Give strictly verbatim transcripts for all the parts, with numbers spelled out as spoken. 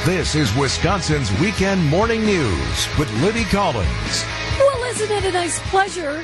This is Wisconsin's Weekend Morning News with Libby Collins. Well, isn't it a nice pleasure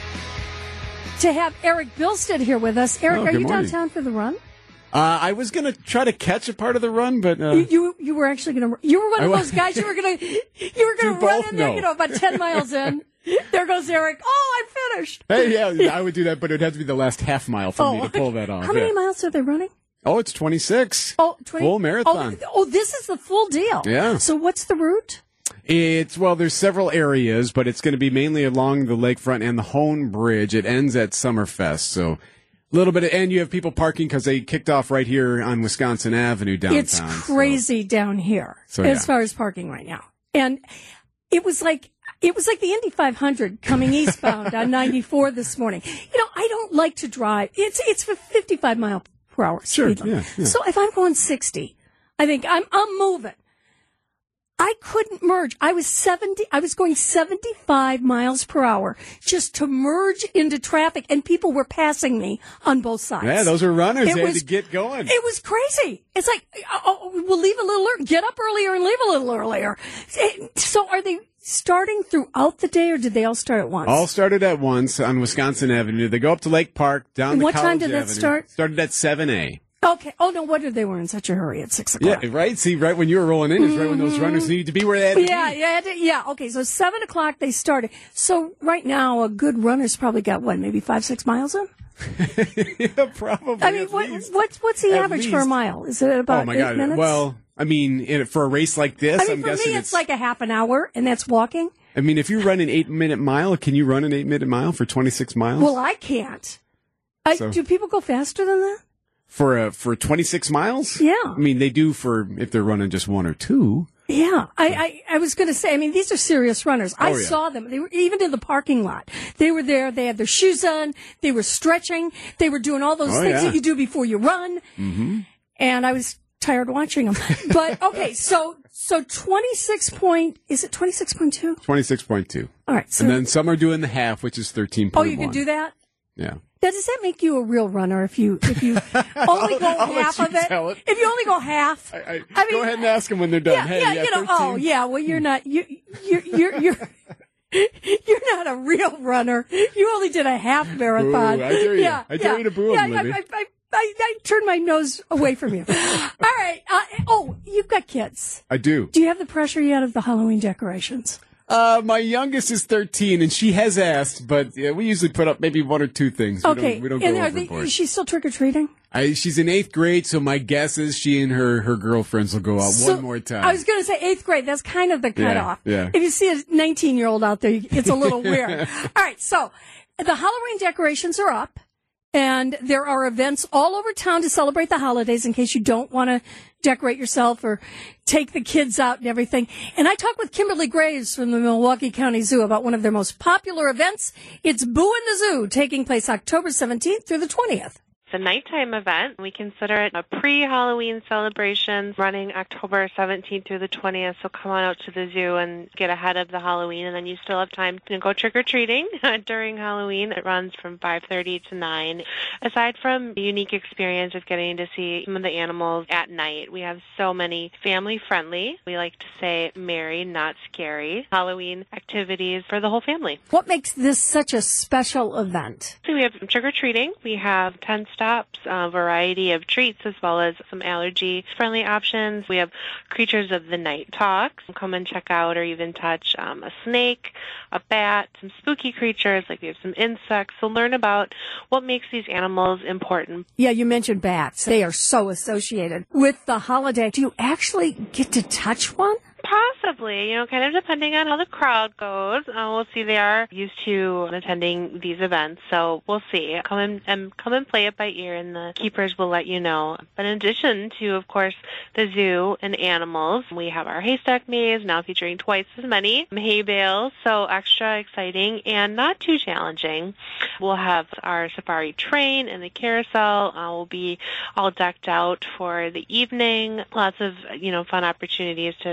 to have Eric Bilstead here with us? Eric, oh, are you morning. downtown for the run? Uh, I was going to try to catch a part of the run, but... Uh, you, you you were actually going to... You were one of those guys, you were going to you were going to run both? in there, No. you know, about ten miles in. There goes Eric. Oh, I'm finished. Hey, yeah, I would do that, but it would have to be the last half mile for oh, me to pull that off. How many yeah. miles are they running? Oh, it's twenty-six. Oh, twenty Full marathon. Oh, oh, this is the full deal. Yeah. So what's the route? It's, well, there's several areas, but it's going to be mainly along the lakefront and the Hone Bridge. It ends at Summerfest, so a little bit of, and you have people parking because they kicked off right here on Wisconsin Avenue downtown. It's crazy so. down here so, as yeah. far as parking right now. And it was like, it was like the Indy five hundred coming eastbound on ninety-four this morning. You know, I don't like to drive. It's, it's for fifty-five mile per hour Sure, speed limit. yeah, yeah. So if I'm going sixty, I think I'm, I'm moving. I couldn't merge. I was seventy, I was going seventy-five miles per hour just to merge into traffic, and people were passing me on both sides. Yeah, those were runners. It they was, had to get going. It was crazy. It's like, oh, we'll leave a little early, get up earlier and leave a little earlier. So are they starting throughout the day, or did they all start at once? All started at once on Wisconsin Avenue. They go up to Lake Park, down And to what College time did that Avenue. start? Started at seven A. Okay. Oh, no wonder they were in such a hurry at six o'clock. Yeah, right? See, right when you were rolling in is right when those runners need to be where they had to Yeah, be. yeah, yeah. Okay, so seven o'clock they started. So right now, a good runner's probably got, what, maybe five, six miles in? Yeah, probably. I mean, at what, least. what's what's the At average for a least. mile? Is it about Oh, my eight God. minutes? Well, I mean, in, for a race like this, I mean, I'm for guessing me, it's, like a half an hour, and that's walking. I mean, if you run an eight-minute mile, can you run an eight-minute mile for twenty-six miles? Well, I can't. I, So- do people go faster than that? For a, for twenty-six miles? Yeah. I mean, they do for if they're running just one or two. Yeah, I, I, I was going to say, I mean, these are serious runners. I Oh, yeah. saw them. They were even in the parking lot. They were there. They had their shoes on. They were stretching. They were doing all those Oh, things yeah. that you do before you run. Mm-hmm. And I was tired watching them. But okay, so so twenty-six point, is it twenty-six point two? twenty-six point two. All right. So, And then some are doing the half, which is thirteen point oh, one. you can do that? Yeah. Now, does that make you a real runner if you if you only go I'll let half you of it? tell it. If you only go half, I, I, I mean, go ahead and ask them when they're done. yeah, hey, yeah, yeah, you know, thirteen. oh, yeah. Well, you're not you you you're you're you're not a real runner. You only did a half marathon. Boo, I dare you. Yeah, I dare yeah, you to boo yeah, him, I, Libby. I, I, I, I turned my nose away from you. All right. Uh, oh, you've got kids. I do. Do you have the pressure yet of the Halloween decorations? Uh, my youngest is thirteen, and she has asked, but yeah, we usually put up maybe one or two things. We Okay. don't, we don't and go are they, overboard. is she still trick or treating? I, she's in eighth grade, so my guess is she and her, her girlfriends will go out So, one more time. I was going to say eighth grade. That's kind of the cutoff. yeah. If you see a nineteen-year-old out there, it's a little weird. All right, so the Halloween decorations are up, and there are events all over town to celebrate the holidays in case you don't want to decorate yourself or take the kids out and everything. And I talked with Kimberly Graves from the Milwaukee County Zoo about one of their most popular events. It's Boo in the Zoo, taking place October seventeenth through the twentieth. It's a nighttime event. We consider it a pre-Halloween celebration running October seventeenth through the twentieth. So come on out to the zoo and get ahead of the Halloween, and then you still have time to go trick-or-treating during Halloween. It runs from five thirty to nine. Aside from the unique experience of getting to see some of the animals at night, we have so many family-friendly, we like to say merry, not scary, Halloween activities for the whole family. What makes this such a special event? So we have trick-or-treating. We have ten stops, a variety of treats, as well as some allergy-friendly options. We have Creatures of the Night talks. Come and check out or even touch um, a snake, a bat, some spooky creatures, like we have some insects. So learn about what makes these animals important. Yeah, you mentioned bats. They are so associated with the holiday. Do you actually get to touch one? Possibly, you know, kind of depending on how the crowd goes. Uh, we'll see. They are used to attending these events, so we'll see. Come and, and come and play it by ear, and the keepers will let you know. But in addition to, of course, the zoo and animals, we have our haystack maze now featuring twice as many hay bales, so extra exciting and not too challenging. We'll have our safari train and the carousel. Uh, will be all decked out for the evening. Lots of, you know, fun opportunities to embrace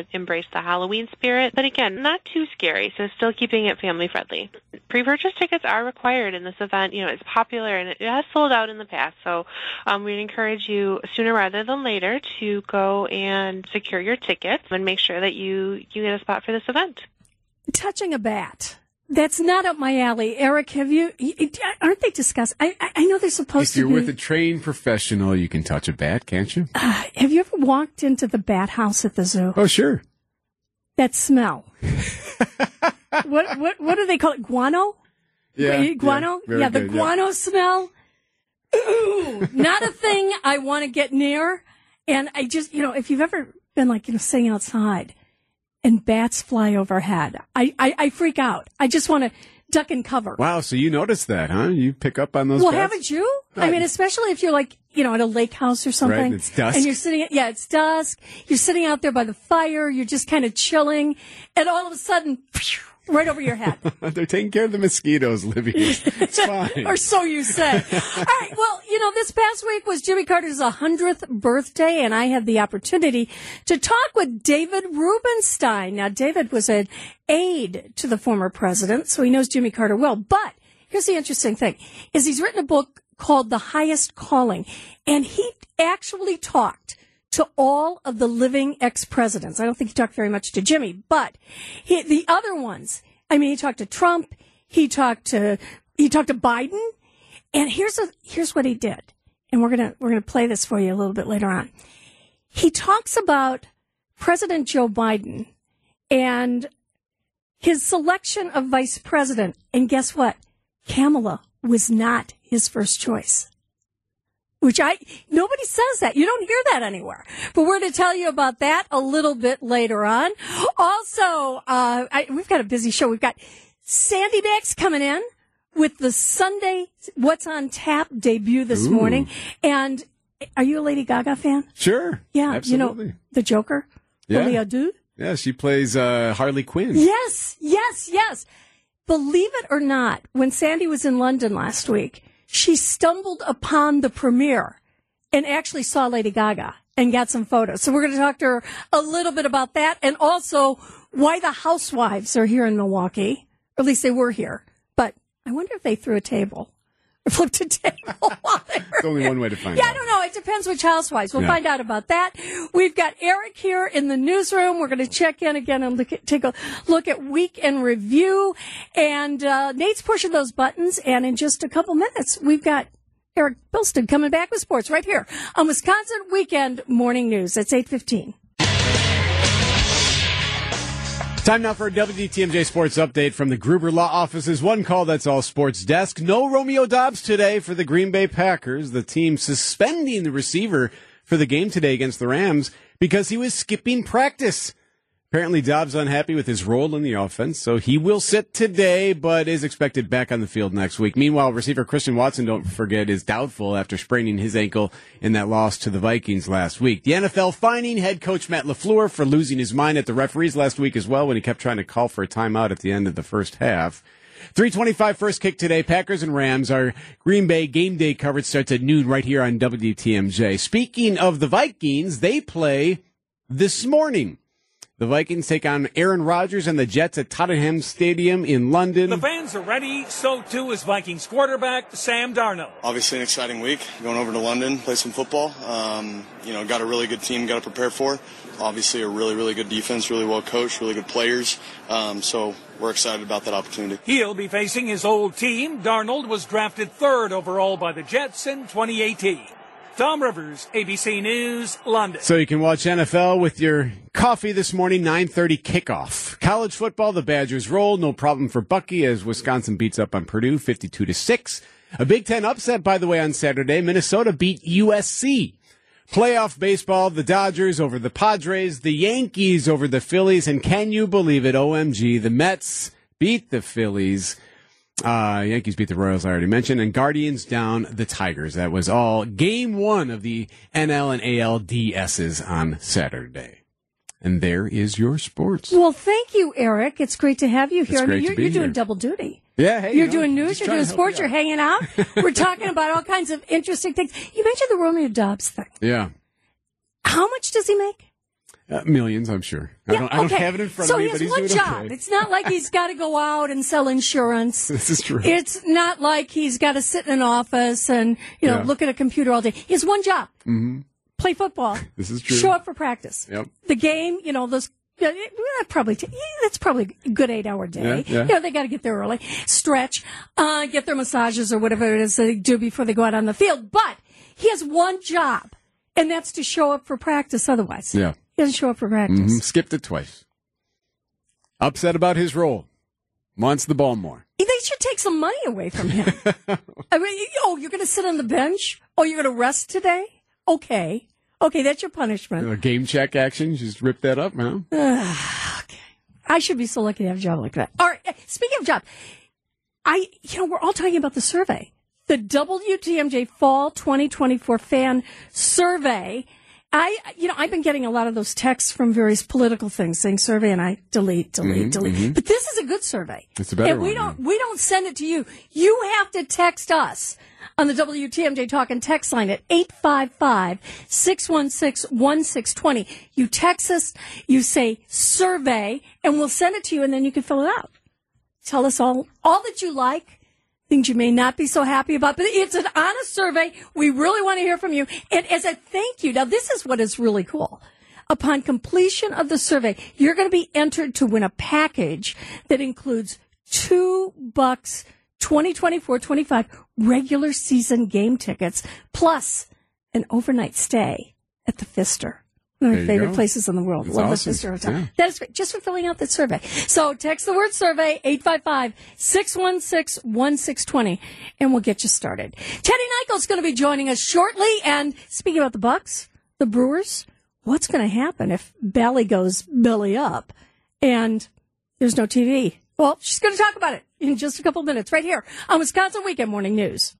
the Halloween spirit, but again, not too scary, so still keeping it family friendly. Pre-purchase tickets are required in this event. You know, it's popular and it has sold out in the past, so um, we'd encourage you sooner rather than later to go and secure your tickets and make sure that you, you get a spot for this event. Touching a bat. That's not up my alley. Eric, have you, aren't they discussed? I, I know they're supposed if to you're be. with a trained professional, you can touch a bat, can't you? Uh, have you ever walked into the bat house at the zoo? Oh, sure. That smell. what, what, what do they call it? Guano? Yeah. Guano? Yeah, yeah the good, guano yeah. smell. Ooh, not a thing I want to get near. And I just, you know, if you've ever been like, you know, sitting outside and bats fly overhead, I, I, I freak out. I just want to duck and cover. Wow, so you noticed that, huh? You pick up on those Well, bats? haven't you? I mean, especially if you're like, you know, at a lake house or something. Right, it's dusk. And you're sitting, yeah, it's dusk. You're sitting out there by the fire. You're just kind of chilling. And all of a sudden, phew, right over your head. They're taking care of the mosquitoes, Libby. It's fine. Or so you say. All right. Well, you know, this past week was Jimmy Carter's one hundredth birthday, and I had the opportunity to talk with David Rubenstein. Now, David was an aide to the former president, so he knows Jimmy Carter well. But here's the interesting thing, is he's written a book called The Highest Calling, and he actually talked to all of the living ex-presidents. I don't think he talked very much to Jimmy, but he, the other ones, I mean, he talked to Trump, he talked to, he talked to Biden, and here's a, here's what he did. And we're gonna, we're gonna play this for you a little bit later on. He talks about President Joe Biden and his selection of vice president. And guess what? Kamala was not his first choice. Which I, nobody says that. You don't hear that anywhere. But we're going to tell you about that a little bit later on. Also, uh, I, we've got a busy show. We've got Sandy Max coming in with the Sunday What's on Tap debut this Ooh. morning. And are you a Lady Gaga fan? Sure. Yeah. Absolutely. You know, the Joker? Yeah. Folie à deux? Yeah, she plays uh, Harley Quinn. Yes, yes, yes. Believe it or not, when Sandy was in London last week, she stumbled upon the premiere and actually saw Lady Gaga and got some photos. So we're going to talk to her a little bit about that and also why the housewives are here in Milwaukee. Or at least they were here. But I wonder if they threw a table or flipped a table while they were There's only here. one way to find yeah, out. I don't know. It depends which housewives. We'll Yeah. find out about that. We've got Eric here in the newsroom. We're going to check in again and look at, take a look at weekend review. And uh, Nate's pushing those buttons. And in just a couple minutes, we've got Eric Bilston coming back with sports right here on Wisconsin Weekend Morning News. It's eight fifteen. Time now for a W T M J Sports Update from the Gruber Law Office's One Call That's All Sports desk. No Romeo Dobbs today for the Green Bay Packers. The team suspending the receiver for the game today against the Rams because he was skipping practice. Apparently Dobbs unhappy with his role in the offense, so he will sit today, but is expected back on the field next week. Meanwhile, receiver Christian Watson, don't forget, is doubtful after spraining his ankle in that loss to the Vikings last week. The N F L fining head coach Matt LaFleur for losing his mind at the referees last week as well when he kept trying to call for a timeout at the end of the first half. three twenty-five first kick today. Packers and Rams. Our Green Bay game day coverage starts at noon right here on W T M J. Speaking of the Vikings, they play this morning. The Vikings take on Aaron Rodgers and the Jets at Tottenham Stadium in London. The fans are ready, so too is Vikings quarterback Sam Darnold. Obviously an exciting week, going over to London, play some football. Um, you know, got a really good team, got to prepare for. Obviously a really, really good defense, really well coached, really good players. Um, so we're excited about that opportunity. He'll be facing his old team. Darnold was drafted third overall by the Jets in twenty eighteen. Tom Rivers, A B C News, London. So you can watch N F L with your coffee this morning, nine thirty kickoff. College football, the Badgers roll. No problem for Bucky as Wisconsin beats up on Purdue fifty-two to six. A Big Ten upset, by the way, on Saturday. Minnesota beat U S C. Playoff baseball, the Dodgers over the Padres, the Yankees over the Phillies, and can you believe it, O M G, the Mets beat the Phillies. Uh, Yankees beat the Royals, I already mentioned, and Guardians down the Tigers. That was all game one of the N L and A L D S's on Saturday. And there is your sports. Well, thank you, Eric. It's great to have you here. It's I mean, great you're, to be you're doing here. double duty. Yeah, hey, You're you know, doing news, just you're trying doing to help sports, you you're out. hanging out. We're talking about all kinds of interesting things. You mentioned the Romeo Dobbs thing. Yeah. How much does he make? Uh, millions, I'm sure. I, Yeah, don't, I don't okay. have it in front so of me, he but has he's one doing job. okay. It's not like he's got to go out and sell insurance. This is true. It's not like he's got to sit in an office and, you know, Yeah. look at a computer all day. He has one job. Mm-hmm. Play football. This is true. Show up for practice. Yep. The game, you know, those yeah, that probably t- yeah, that's probably a good eight hour day. Yeah, yeah. You know, they got to get there early, stretch, uh, get their massages or whatever it is they do before they go out on the field. But he has one job, and that's to show up for practice. Otherwise, Yeah. he doesn't show up for practice. Mm-hmm. Skipped it twice. Upset about his role. Wants the ball more. They should take some money away from him. I mean, oh, you're going to sit on the bench? Oh, you're going to rest today? Okay. Okay, that's your punishment. A game check action. Just rip that up, huh? Okay. I should be so lucky to have a job like that. All right. Speaking of job, I, you know, we're all talking about the survey, the W T M J Fall twenty twenty-four Fan Survey. I, you know, I've been getting a lot of those texts from various political things saying survey, and I delete, delete, Mm-hmm, delete. mm-hmm. But this is a good survey. It's a better and we one, don't, yeah. we don't send it to you. You have to text us on the W T M J Talk and text line at eight five five, six one six, one six two zero. You text us, you say survey, and we'll send it to you, and then you can fill it out. Tell us all, all that you like, things you may not be so happy about, but it's an honest survey. We really want to hear from you. And as a thank you, now this is what is really cool. Upon completion of the survey, you're going to be entered to win a package that includes two bucks twenty twenty-four twenty-five regular season game tickets, plus an overnight stay at the Pfister. One of There my you favorite go. places in the world. That's Love awesome. the Pfister Hotel. Yeah. That is great. Just for filling out that survey. So text the word survey, eight five five, six one six, one six two zero, and we'll get you started. Teddy Nichols going to be joining us shortly. And speaking about the Bucks, the Brewers, what's going to happen if Bally goes belly up and there's no T V? Well, she's going to talk about it in just a couple minutes right here on Wisconsin Weekend Morning News.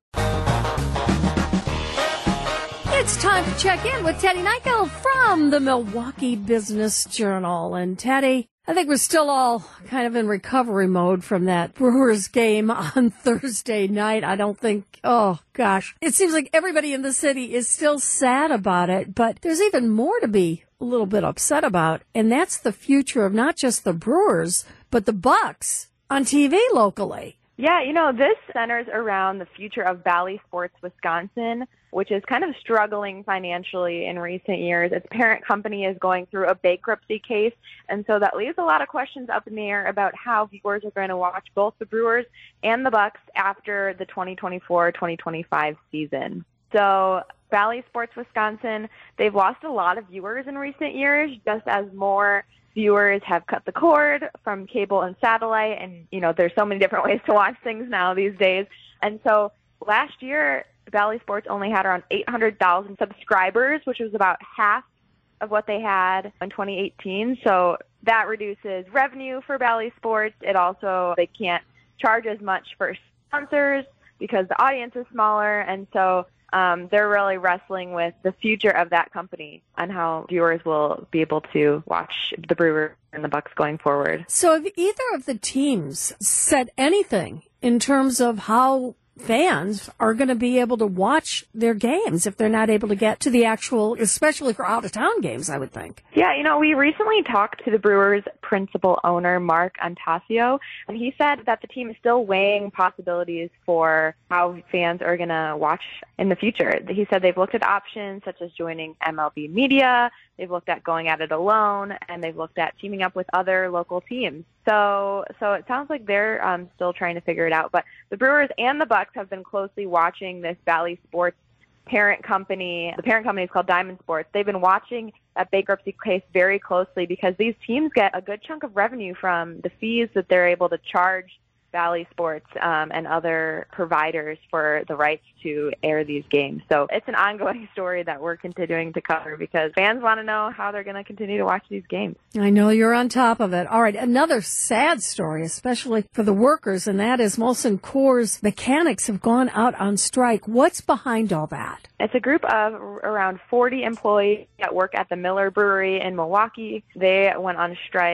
It's time to check in with Teddy Nichol from the Milwaukee Business Journal. And Teddy, I think we're still all kind of in recovery mode from that Brewers game on Thursday night. I don't think, oh gosh, it seems like everybody in the city is still sad about it, but there's even more to be a little bit upset about. And that's the future of not just the Brewers, but the Bucks on T V locally. Yeah, you know, this centers around the future of Bally Sports Wisconsin, which is kind of struggling financially in recent years. Its parent company is going through a bankruptcy case, and so that leaves a lot of questions up in the air about how viewers are going to watch both the Brewers and the Bucks after the twenty twenty-four twenty twenty-five season. So Bally Sports Wisconsin, they've lost a lot of viewers in recent years, just as more viewers have cut the cord from cable and satellite. And, you know, there's so many different ways to watch things now these days. And so last year, Bally Sports only had around eight hundred thousand subscribers, which was about half of what they had in twenty eighteen. So that reduces revenue for Bally Sports. It also, they can't charge as much for sponsors because the audience is smaller. And so Um, they're really wrestling with the future of that company and how viewers will be able to watch the Brewers and the Bucks going forward. So have either of the teams said anything in terms of how fans are going to be able to watch their games if they're not able to get to the actual, especially for out-of-town games, I would think? Yeah, you know, we recently talked to the Brewers' principal owner, Mark Antasio, and he said that the team is still weighing possibilities for how fans are going to watch in the future. He said they've looked at options such as joining M L B Media, they've looked at going at it alone, and they've looked at teaming up with other local teams. So so it sounds like they're um, still trying to figure it out. But the Brewers and the Bucks have been closely watching this Bally Sports parent company. The parent company is called Diamond Sports. They've been watching that bankruptcy case very closely because these teams get a good chunk of revenue from the fees that they're able to charge Bally Sports um, and other providers for the rights to air these games. So it's an ongoing story that we're continuing to cover because fans want to know how they're going to continue to watch these games. I know you're on top of it. All right, another sad story, especially for the workers, and that is Molson Coors mechanics have gone out on strike. What's behind all that? It's a group of around forty employees that work at the Miller Brewery in Milwaukee. They went on strike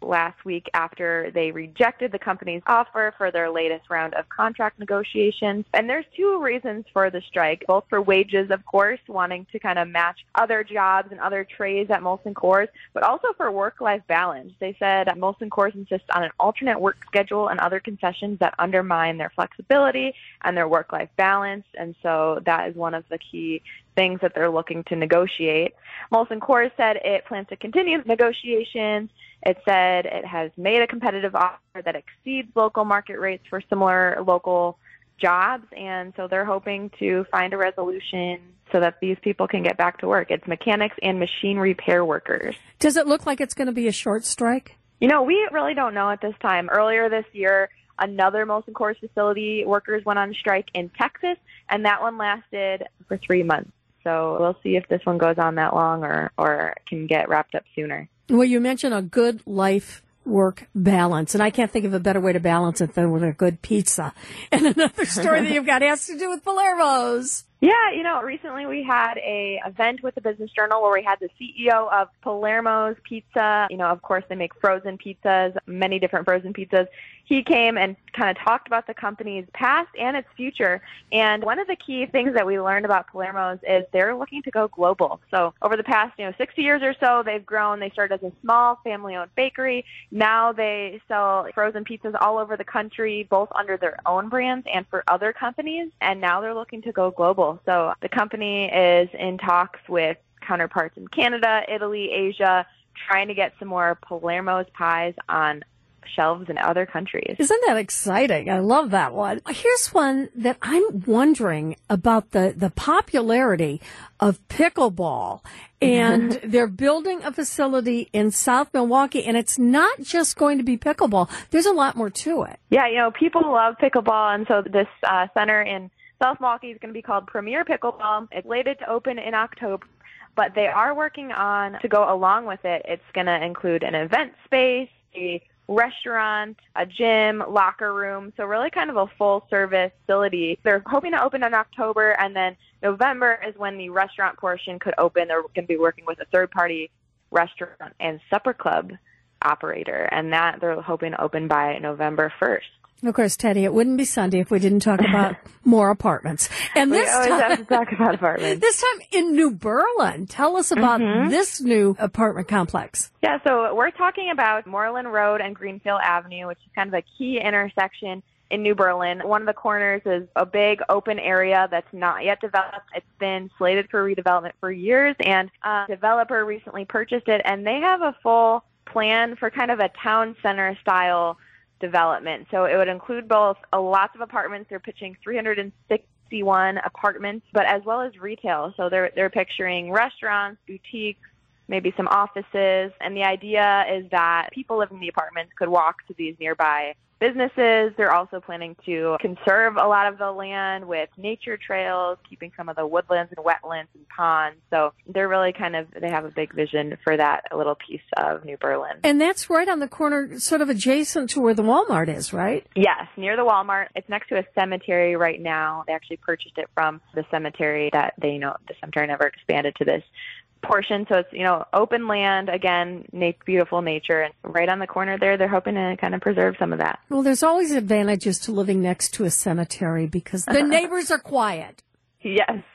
last week after they rejected the company's offer for their latest round of contract negotiations. And there's two reasons for the strike, both for wages, of course, wanting to kind of match other jobs and other trades at Molson Coors, but also for work-life balance. They said Molson Coors insists on an alternate work schedule and other concessions that undermine their flexibility and their work-life balance. And so that is one of the key things that they're looking to negotiate. Molson Coors said it plans to continue negotiations. It said it has made a competitive offer that exceeds local market rates for similar local jobs, and so they're hoping to find a resolution so that these people can get back to work. It's mechanics and machine repair workers. Does it look like it's going to be a short strike? You know, we really don't know at this time. Earlier this year, another Molson Coors facility workers went on strike in Texas, and that one lasted for three months. So we'll see if this one goes on that long or, or can get wrapped up sooner. Well, you mentioned a good life-work balance, and I can't think of a better way to balance it than with a good pizza. And another story that you've got has to do with Palermo's. Yeah, you know, recently we had a event with the Business Journal where we had the C E O of Palermo's Pizza. You know, of course, they make frozen pizzas, many different frozen pizzas. He came and kind of talked about the company's past and its future. And one of the key things that we learned about Palermo's is they're looking to go global. So over the past, you know, sixty years or so, they've grown. They started as a small family-owned bakery. Now they sell frozen pizzas all over the country, both under their own brands and for other companies. And now they're looking to go global. So the company is in talks with counterparts in Canada, Italy, Asia, trying to get some more Palermo's pies on shelves in other countries. Isn't that exciting? I love that one. Here's one that I'm wondering about the, the popularity of pickleball. And they're building a facility in South Milwaukee, and it's not just going to be pickleball. There's a lot more to it. Yeah, you know, people love pickleball, and so this uh, center in South Milwaukee is going to be called Premier Pickleball. It's slated to open in October, but they are working on, to go along with it, it's going to include an event space, a restaurant, a gym, locker room, so really kind of a full-service facility. They're hoping to open in October, and then November is when the restaurant portion could open. They're going to be working with a third-party restaurant and supper club operator, and that they're hoping to open by November first. Of course, Teddy, it wouldn't be Sunday if we didn't talk about more apartments. And we this always time, have to talk about apartments. This time in New Berlin. Tell us about mm-hmm. this new apartment complex. Yeah, so we're talking about Moreland Road and Greenfield Avenue, which is kind of a key intersection in New Berlin. One of the corners is a big open area that's not yet developed. It's been slated for redevelopment for years, and a developer recently purchased it, and they have a full plan for kind of a town center style development. So it would include both uh, lots of apartments. They're pitching three hundred sixty-one apartments, but as well as retail. So they're they're picturing restaurants, boutiques, maybe some offices. And the idea is that people living in the apartments could walk to these nearby businesses. They're also planning to conserve a lot of the land with nature trails, keeping some of the woodlands and wetlands and ponds. So they're really kind of, they have a big vision for that little piece of New Berlin. And that's right on the corner, sort of adjacent to where the Walmart is, right? Yes, near the Walmart. It's next to a cemetery right now. They actually purchased it from the cemetery that they, you know, the cemetery never expanded to this portion. So it's, you know, open land, again, na- beautiful nature. And right on the corner there, they're hoping to kind of preserve some of that. Well, there's always advantages to living next to a cemetery because the neighbors are quiet. Yes.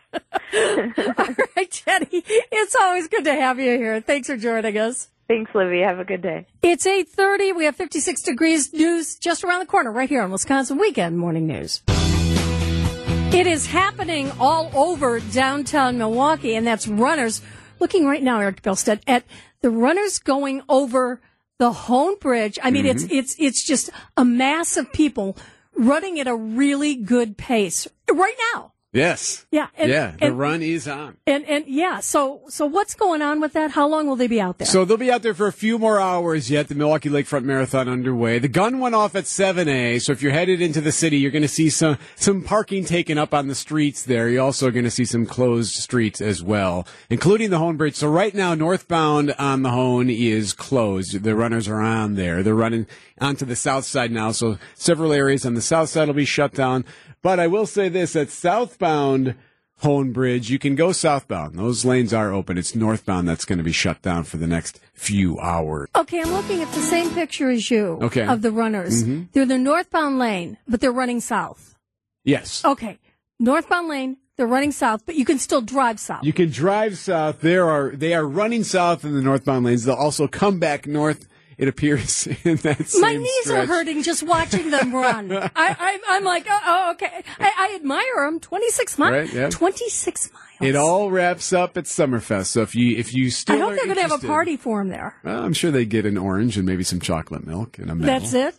All right, Teddy, it's always good to have you here. Thanks for joining us. Thanks, Livy. Have a good day. It's eight thirty. We have fifty-six degrees news just around the corner right here on Wisconsin Weekend Morning News. It is happening all over downtown Milwaukee, and that's runners. Looking right now, Eric Bilstead, at the runners going over the Hone Bridge. I mean, mm-hmm. it's it's it's just a mass of people running at a really good pace right now. Yes. Yeah. And, yeah. The and, run is on. And and yeah. So so what's going on with that? How long will they be out there? So they'll be out there for a few more hours yet. The Milwaukee Lakefront Marathon underway. The gun went off at seven a. So if you're headed into the city, you're going to see some some parking taken up on the streets there. You're also going to see some closed streets as well, including the Hone Bridge. So right now, northbound on the Hone is closed. The runners are on there. They're running onto the south side now. So several areas on the south side will be shut down. But I will say this, that southbound Hone Bridge. You can go southbound. Those lanes are open. It's northbound that's going to be shut down for the next few hours. Okay, I'm looking at the same picture as you okay. of the runners. Mm-hmm. They're the northbound lane, but they're running south. Yes. Okay, northbound lane, they're running south, but you can still drive south. You can drive south. There are They are running south in the northbound lanes. They'll also come back north, it appears, in that same My knees stretch. are hurting just watching them run. I, I, I'm like, oh, oh okay. I, I admire them. twenty-six miles. Right, yeah. twenty-six miles. It all wraps up at Summerfest. So if you if you still I hope are they're going to have a interested- party for them there. Well, I'm sure they get an orange and maybe some chocolate milk and a medal. That's it?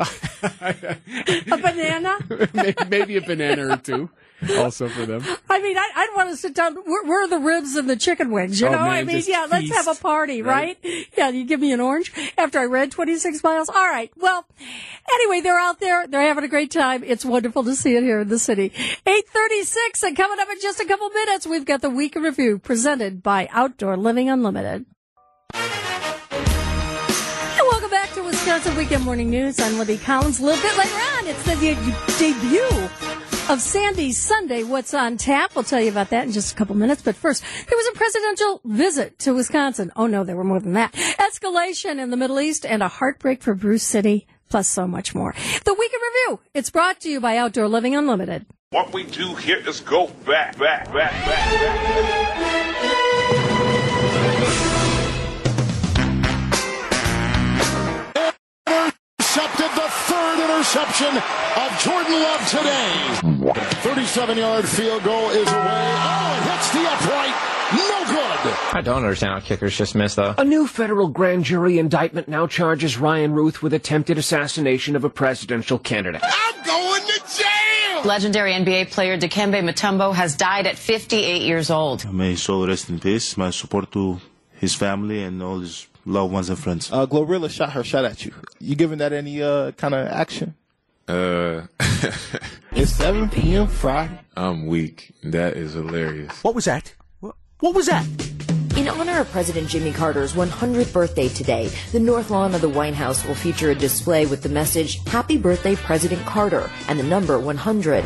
A banana? maybe, maybe a banana or two also for them. I mean, I, I'd want to sit down. Where, where are the ribs and the chicken wings? You Oh, know, man, I mean, just yeah, let's feast, have a party, right? right? Yeah, you give me an orange after I read twenty-six miles. All right. Well, anyway, they're out there. They're having a great time. It's wonderful to see it here in the city. eight thirty-six, and coming up in just a couple minutes, we've got the Week in Review presented by Outdoor Living Unlimited. Welcome back to Wisconsin Weekend Morning News. I'm Libby Collins. A little bit later on, it's the de- debut of Sandy's Sunday What's on Tap. We'll tell you about that in just a couple minutes. But first, there was a presidential visit to Wisconsin. Oh, no, there were more than that. Escalation in the Middle East and a heartbreak for Bruce City, plus so much more. The Week in Review. It's brought to you by Outdoor Living Unlimited. What we do here is go back, back, back, back, back. Intercepted the third interception of Jordan Love today. thirty-seven-yard field goal is away. Oh, it hits the upright. No good. I don't understand how kickers just missed, though. A new federal grand jury indictment now charges Ryan Ruth with attempted assassination of a presidential candidate. I'm going to jail. Legendary N B A player Dikembe Mutombo has died at fifty-eight years old. May his soul rest in peace. My support to his family and all his loved ones and friends. Uh, Glorilla shot her shot at you. You giving that any uh, kind of action? Uh, It's seven p.m. Friday. I'm weak. That is hilarious. What was that? What was that? In honor of President Jimmy Carter's one hundredth birthday today, the North Lawn of the White House will feature a display with the message, Happy Birthday, President Carter, and the number one hundred.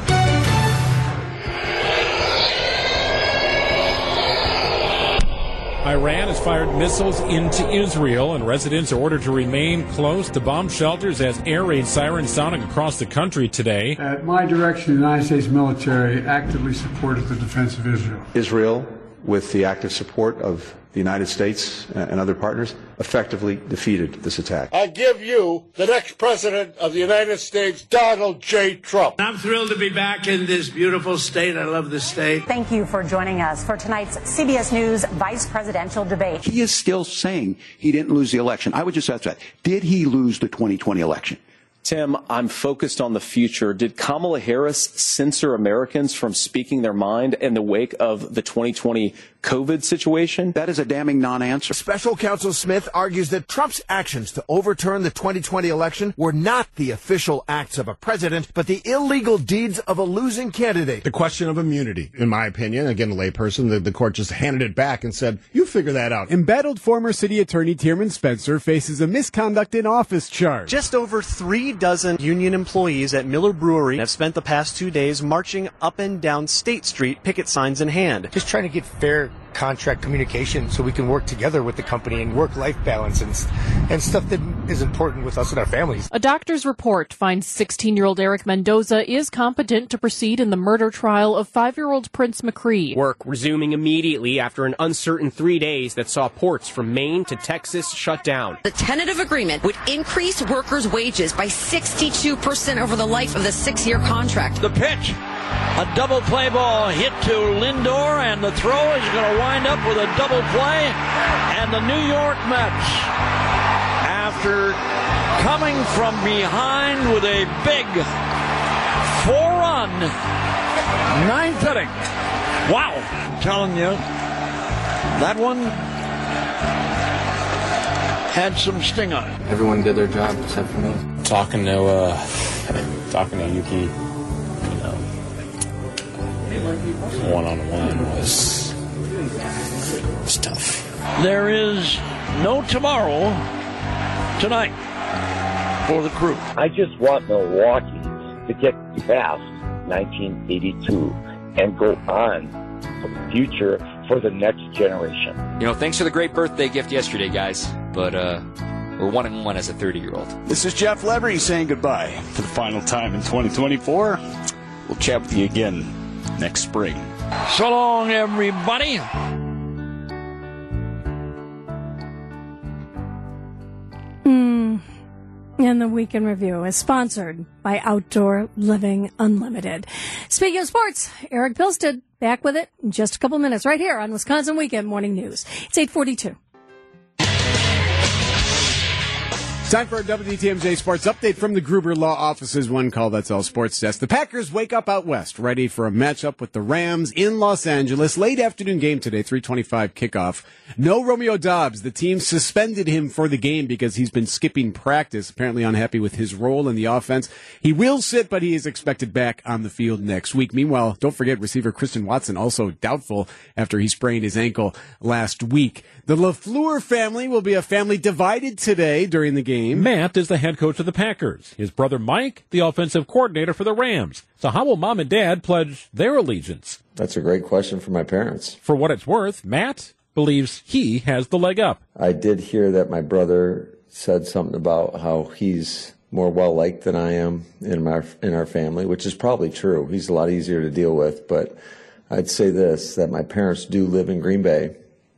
Iran has fired missiles into Israel, and residents are ordered to remain close to bomb shelters as air raid sirens sounding across the country today. At my direction, the United States military actively supported the defense of Israel. Israel, with the active support of the United States and other partners, effectively defeated this attack. I give you the next president of the United States, Donald J. Trump. I'm thrilled to be back in this beautiful state. I love this state. Thank you for joining us for tonight's C B S News vice presidential debate. He is still saying he didn't lose the election. I would just ask that. Did he lose the twenty twenty election? Tim, I'm focused on the future. Did Kamala Harris censor Americans from speaking their mind in the wake of the twenty twenty COVID situation? That is a damning non-answer. Special Counsel Smith argues that Trump's actions to overturn the twenty twenty election were not the official acts of a president, but the illegal deeds of a losing candidate. The question of immunity, in my opinion, again, a layperson, the, the court just handed it back and said, you figure that out. Embattled former city attorney Tierman Spencer faces a misconduct in office charge. Just over three dozen union employees at Miller Brewery have spent the past two days marching up and down State Street, picket signs in hand. Just trying to get fair contract communication so we can work together with the company and work-life balance and, and stuff that is important with us and our families. A doctor's report finds sixteen-year-old Eric Mendoza is competent to proceed in the murder trial of five-year-old Prince McCree. Work resuming immediately after an uncertain three days that saw ports from Maine to Texas shut down. The tentative agreement would increase workers' wages by sixty-two percent over the life of the six-year contract. The pitch, a double play ball hit to Lindor, and the throw is going to wind up with a double play, and the New York Mets, after coming from behind with a big four-run ninth inning. Wow, I'm telling you, that one had some sting on it. Everyone did their job except for me. Talking to, uh, talking to Yuki, you know, one-on-one was, was tough. There is no tomorrow tonight for the crew. I just want Milwaukee to get past nineteen eighty-two and go on future for the next generation. You know, thanks for the great birthday gift yesterday, guys, but uh, we're one and one as a thirty-year-old. This is Jeff Levery saying goodbye for the final time in twenty twenty-four. We'll chat with you again next spring. So long, everybody. Mm. And the Weekend Review is sponsored by Outdoor Living Unlimited. Speaking of sports, Eric Pilstead back with it in just a couple minutes right here on Wisconsin Weekend Morning News. It's eight forty-two. Time for a W T M J Sports Update from the Gruber Law Office's One Call That's All Sports Desk. The Packers wake up out west, ready for a matchup with the Rams in Los Angeles. Late afternoon game today, three twenty-five kickoff. No Romeo Doubs. The team suspended him for the game because he's been skipping practice, apparently unhappy with his role in the offense. He will sit, but he is expected back on the field next week. Meanwhile, don't forget receiver Christian Watson, also doubtful after he sprained his ankle last week. The LaFleur family will be a family divided today during the game. Matt is the head coach of the Packers. His brother Mike, the offensive coordinator for the Rams. So how will mom and dad pledge their allegiance? That's a great question for my parents. For what it's worth, Matt believes he has the leg up. I did hear that my brother said something about how he's more well-liked than I am in my in our family, which is probably true. He's a lot easier to deal with. But I'd say this, that my parents do live in Green Bay,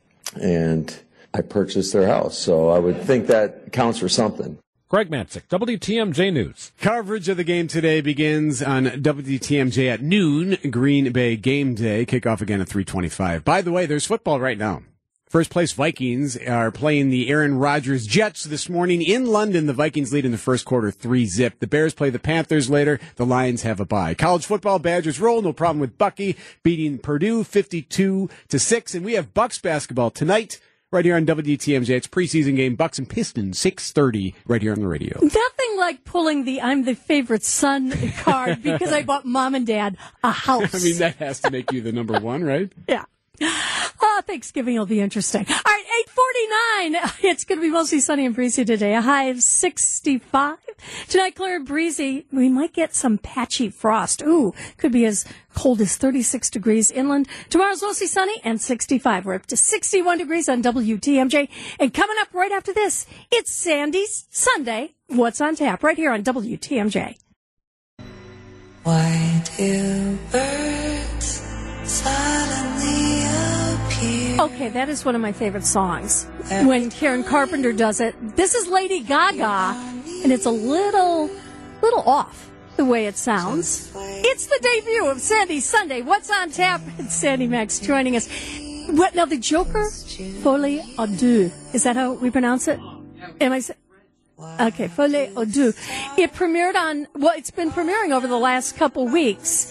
and I purchased their house, so I would think that counts for something. Greg Matzik, W T M J News. Coverage of the game today begins on W T M J at noon. Green Bay game day. Kickoff again at three twenty-five. By the way, there's football right now. First place Vikings are playing the Aaron Rodgers Jets this morning in London. The Vikings lead in the first quarter three zip. The Bears play the Panthers later. The Lions have a bye. College football, Badgers roll. No problem with Bucky beating Purdue fifty-two to six. And we have Bucks basketball tonight right here on W T M J. It's preseason game, Bucks and Pistons, six thirty right here on the radio. Nothing like pulling the I'm the favorite son card because I bought mom and dad a house. I mean, that has to make you the number one, right? Yeah. Oh, Thanksgiving will be interesting. All right, eight forty-nine. It's going to be mostly sunny and breezy today. A high of sixty-five. Tonight, clear and breezy. We might get some patchy frost. Ooh, could be as cold as thirty-six degrees inland. Tomorrow's mostly sunny and sixty-five. We're up to sixty-one degrees on W T M J. And coming up right after this, it's Sandy's Sunday. What's on tap right here on W T M J. Why do birds suddenly appear? Okay, that is one of my favorite songs. When Karen Carpenter does it. This is Lady Gaga, and it's a little, little off the way it sounds. It's the debut of Sandy's Sunday. What's on tap? It's Sandy Max joining us. What now? The Joker, Folie à Deux. Is that how we pronounce it? Am I? Okay, Folie à Deux. It premiered on. Well, it's been premiering over the last couple weeks,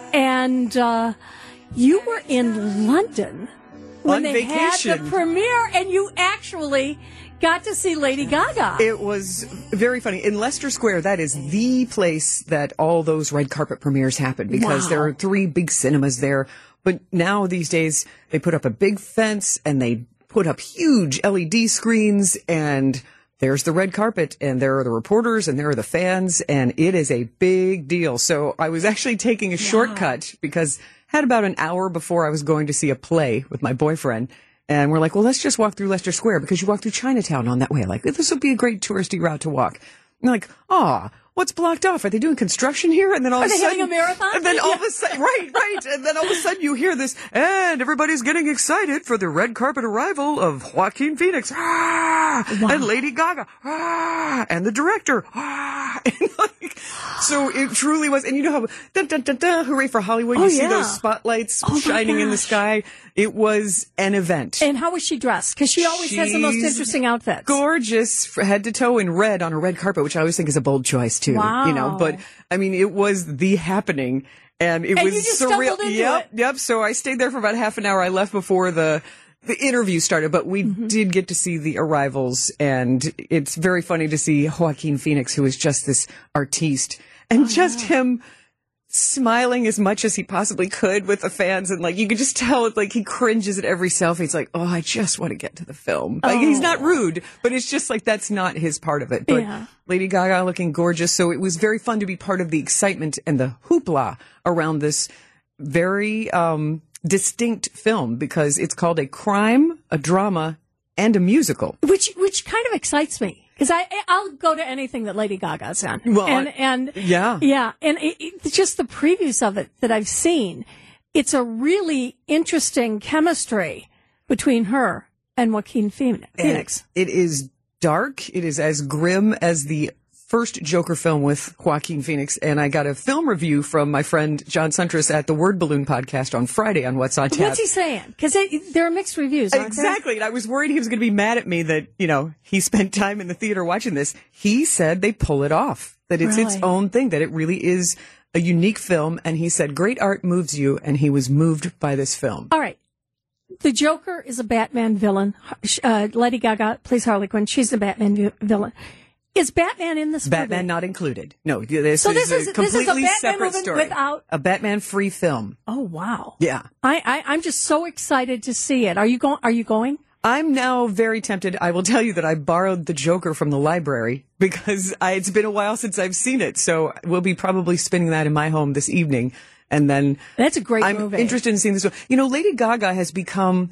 and uh, you were in London when on they vacation. had the premiere, and you actually got to see Lady Gaga. It was very funny. In Leicester Square, that is the place that all those red carpet premieres happen because Wow. there are three big cinemas there. But now these days, they put up a big fence and they put up huge L E D screens, and there's the red carpet, and there are the reporters, and there are the fans, and it is a big deal. So I was actually taking a shortcut because I had about an hour before I was going to see a play with my boyfriend. And we're like, well, let's just walk through Leicester Square because you walk through Chinatown on that way. Like, this would be a great touristy route to walk. And they're like, ah, what's blocked off? Are they doing construction here? And then all Are of a they sudden, having a marathon? And then all of a sudden, right, right. And then all of a sudden you hear this, and everybody's getting excited for the red carpet arrival of Joaquin Phoenix, ah, Wow. and Lady Gaga, ah, and the director, ah. And like, so it truly was. And you know how, dun, dun, dun, dun, hooray for Hollywood. Oh, you see yeah. those spotlights Oh, my shining in the gosh. sky. It was an event. And how was she dressed? Because she always has the most She's interesting outfits. Gorgeous, f- head to toe in red on a red carpet, which I always think is a bold choice too. Wow. You know, but I mean, it was the happening, and it And was you just surreal. stumbled into Yep, it. yep. So I stayed there for about half an hour. I left before the the interview started, but we Mm-hmm. did get to see the arrivals, and it's very funny to see Joaquin Phoenix, who is just this artiste, and just him smiling as much as he possibly could with the fans, and like you could just tell it, like he cringes at every selfie. It's like, oh, I just want to get to the film. Like he's not rude, but it's just like that's not his part of it. But Yeah. Lady Gaga looking gorgeous, so it was very fun to be part of the excitement and the hoopla around this very um distinct film because it's called a crime, a drama, and a musical. Which which kind of excites me because I I'll go to anything that Lady Gaga's on. Well, and I- and yeah. yeah, and it, it's just the previews of it that I've seen. It's a really interesting chemistry between her and Joaquin Phoenix. And it is dark. It is as grim as the first Joker film with Joaquin Phoenix. And I got a film review from my friend John Suntress at the Word Balloon podcast on Friday on What's on Tap. What's he saying? Because there are mixed reviews, aren't there? Exactly. And I was worried he was going to be mad at me that, you know, he spent time in the theater watching this. He said they pull it off, that it's its Really? own thing, that it really is a unique film. And he said, great art moves you. And he was moved by this film. All right. The Joker is a Batman villain. Uh, Lady Gaga plays Harley Quinn. She's a Batman vi- villain. Is Batman in this Batman movie? not included. No, this So is this a is- this is a completely Batman separate movie story. without- A Batman-free film. Oh, wow. Yeah. I, I, I'm just so excited to see it. Are you going? Are you going? I'm now very tempted. I will tell you that I borrowed the Joker from the library because I, it's been a while since I've seen it. So we'll be probably spinning that in my home this evening. And then That's a great I'm movie. interested in seeing this one. You know, Lady Gaga has become,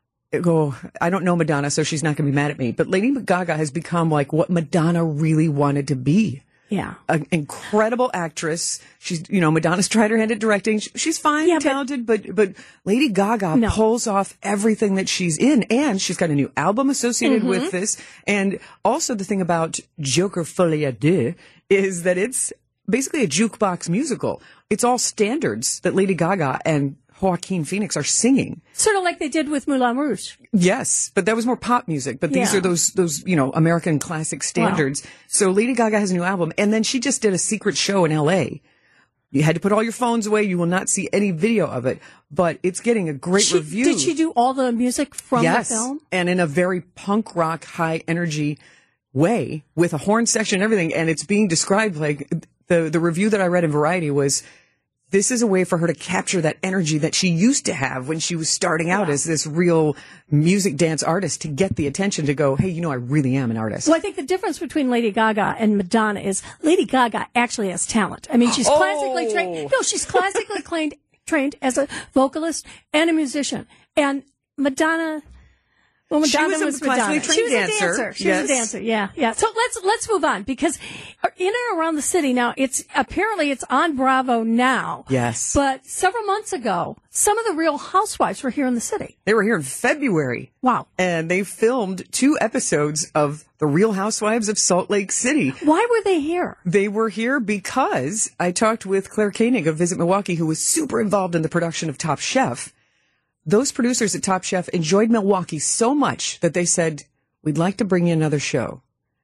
oh, I don't know Madonna, so she's not going to be mad at me, but Lady Gaga has become like what Madonna really wanted to be. Yeah. An incredible actress. She's, you know, Madonna's tried her hand at directing. She- She's fine, and talented, but, but Lady Gaga No. pulls off everything that she's in. And she's got a new album associated Mhm. with this. And also the thing about Joker Folie à Deux is that it's basically a jukebox musical. It's all standards that Lady Gaga and Joaquin Phoenix are singing. Sort of like they did with Moulin Rouge. Yes, but that was more pop music. But these Yeah. are those, those, you know, American classic standards. So Lady Gaga has a new album, and then she just did a secret show in L A. You had to put all your phones away. You will not see any video of it, but it's getting a great She- review. Did she do all the music from yes, the film? and in a very punk rock, high energy way with a horn section and everything. And it's being described like the, the review that I read in Variety was, this is a way for her to capture that energy that she used to have when she was starting out as this real music dance artist, to get the attention to go, hey, you know, I really am an artist. Well, I think the difference between Lady Gaga and Madonna is Lady Gaga actually has talent. I mean, she's Oh. classically trained. No, she's classically trained, trained as a vocalist and a musician. And Madonna, well, She Madonna was a was classically Madonna. trained She was dancer. a dancer. She Yes. was a dancer. Yeah, yeah. So let's let's move on, because in and around the city now, it's apparently it's on Bravo now. Yes. But several months ago, some of the Real Housewives were here in the city. They were here in February. Wow. And they filmed two episodes of The Real Housewives of Salt Lake City. Why were they here? They were here because I talked with Claire Koenig of Visit Milwaukee, who was super involved in the production of Top Chef. Those producers at Top Chef enjoyed Milwaukee so much that they said, we'd like to bring you another show.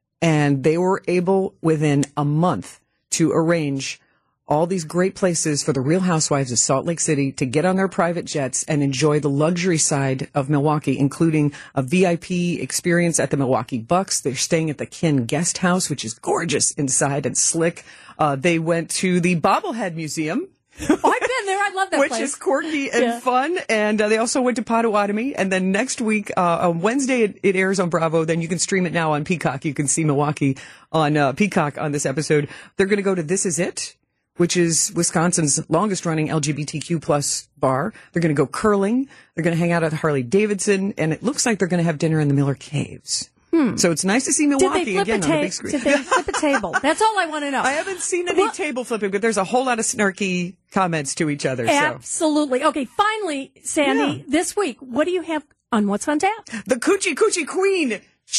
And they were able, within a month, to arrange all these great places for the Real Housewives of Salt Lake City to get on their private jets and enjoy the luxury side of Milwaukee, including a V I P experience at the Milwaukee Bucks. They're staying at the Kin Guest House, which is gorgeous inside and slick. Uh, they went to the Bobblehead Museum. Oh, I've been there. I love that Which place. is quirky and Yeah. fun. And uh, they also went to Potawatomi. And then next week, uh, on Wednesday, it, it airs on Bravo. Then you can stream it now on Peacock. You can see Milwaukee on uh, Peacock on this episode. They're going to go to This Is It, which is Wisconsin's longest running L G B T Q plus bar. They're going to go curling. They're going to hang out at Harley Davidson. And it looks like they're going to have dinner in the Miller Caves. Hmm. So it's nice to see Did Milwaukee they flip again a on the ta- big screen. Did they flip a table? That's all I want to know. I haven't seen any table flipping, but there's a whole lot of snarky comments to each other. So. Absolutely. Okay, finally, Sandy, Yeah. this week, what do you have on What's on Tap? The Coochie Coochie Queen,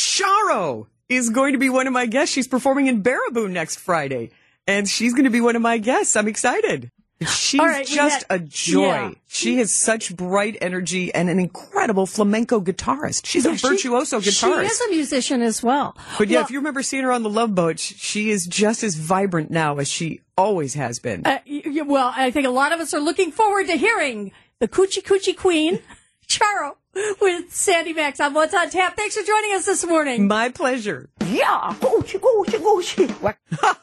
Charo, is going to be one of my guests. She's performing in Baraboo next Friday, and she's going to be one of my guests. I'm excited. She's All right, we just had- a joy. yeah. She has such bright energy and an incredible flamenco guitarist. She's Yeah, a she- virtuoso guitarist. She is a musician as well. But yeah, Well, if you remember seeing her on the Love Boat, she is just as vibrant now as she always has been. Uh, y- y- well, I think a lot of us are looking forward to hearing the Coochie Coochie Queen, Charo, with Sandy Max on What's on Tap. Thanks for joining us this morning. My pleasure. Yeah, Coochie Coochie Coochie.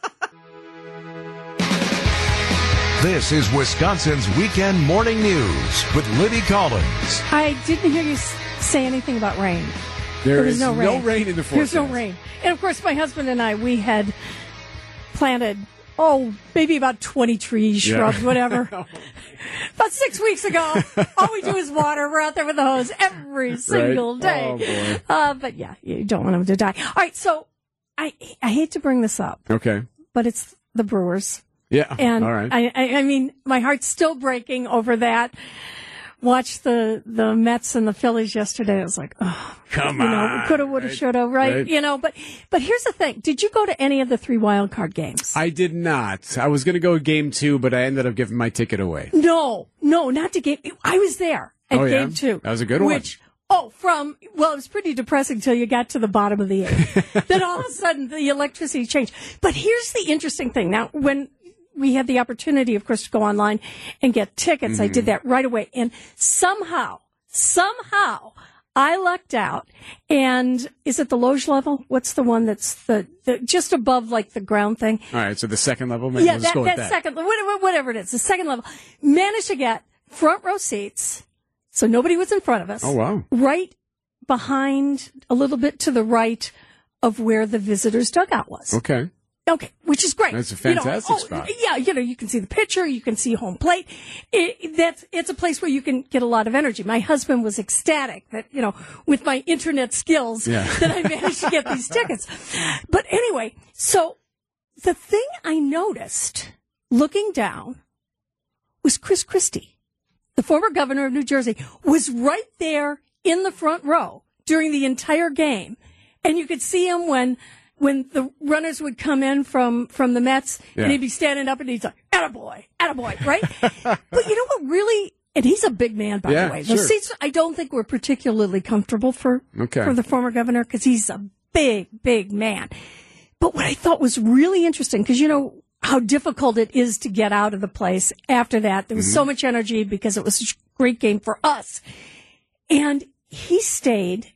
This is Wisconsin's Weekend Morning News with Libby Collins. I didn't hear you s- say anything about rain. There was is no no rain. rain in the There's no forecast. rain. And of course, my husband and I, we had planted, oh, maybe about twenty trees, Yeah. shrubs, whatever. About six weeks ago. All we do is water. We're out there with the hose every single Right? day. Oh, boy. Uh, but yeah, you don't want them to die. All right, so I I hate to bring this up, Okay. but it's the Brewers. Yeah. And All right. I, I, I mean, my heart's still breaking over that. Watched the, the Mets and the Phillies yesterday. I was like, oh, Come you know, on. coulda, woulda, Right. shoulda, right? Right. You know, but but here's the thing: did you go to any of the three wild card games? I did not. I was going to go game two, but I ended up giving my ticket away. No, no, not to game. I was there at Oh, yeah? game two. That was a good one. Which, oh, from, well, it was pretty depressing until you got to the bottom of the eighth. Then all of a sudden the electricity changed. But here's the interesting thing. Now, when we had the opportunity, of course, to go online and get tickets, Mm-hmm. I did that right away. And somehow, somehow, I lucked out. And is it the loge level? What's the one that's the, the just above like the ground thing? All right, so the second level, maybe Yeah, let's that, go with that, that. second, whatever, whatever it is, the second level. Managed to get front row seats, so nobody was in front of us. Oh, wow. Right behind, a little bit to the right of where the visitors' dugout was. Okay. Okay, which is great. That's a You know, fantastic oh, spot. Yeah, you know, you can see the pitcher, you can see home plate. It, that's it's a place where you can get a lot of energy. My husband was ecstatic that, you know, with my internet skills, Yeah. that I managed to get these tickets. But anyway, so the thing I noticed looking down was Chris Christie, the former governor of New Jersey, was right there in the front row during the entire game. And you could see him when when the runners would come in from, from the Mets, Yeah. and he'd be standing up and he's like, attaboy, attaboy, right? But you know what really, and he's a big man, by Yeah, the way. The sure. seats, I don't think were particularly comfortable for, Okay. for the former governor, because he's a big, big man. But what I thought was really interesting, because you know how difficult it is to get out of the place after that. There was Mm-hmm. so much energy because it was such a great game for us. And he stayed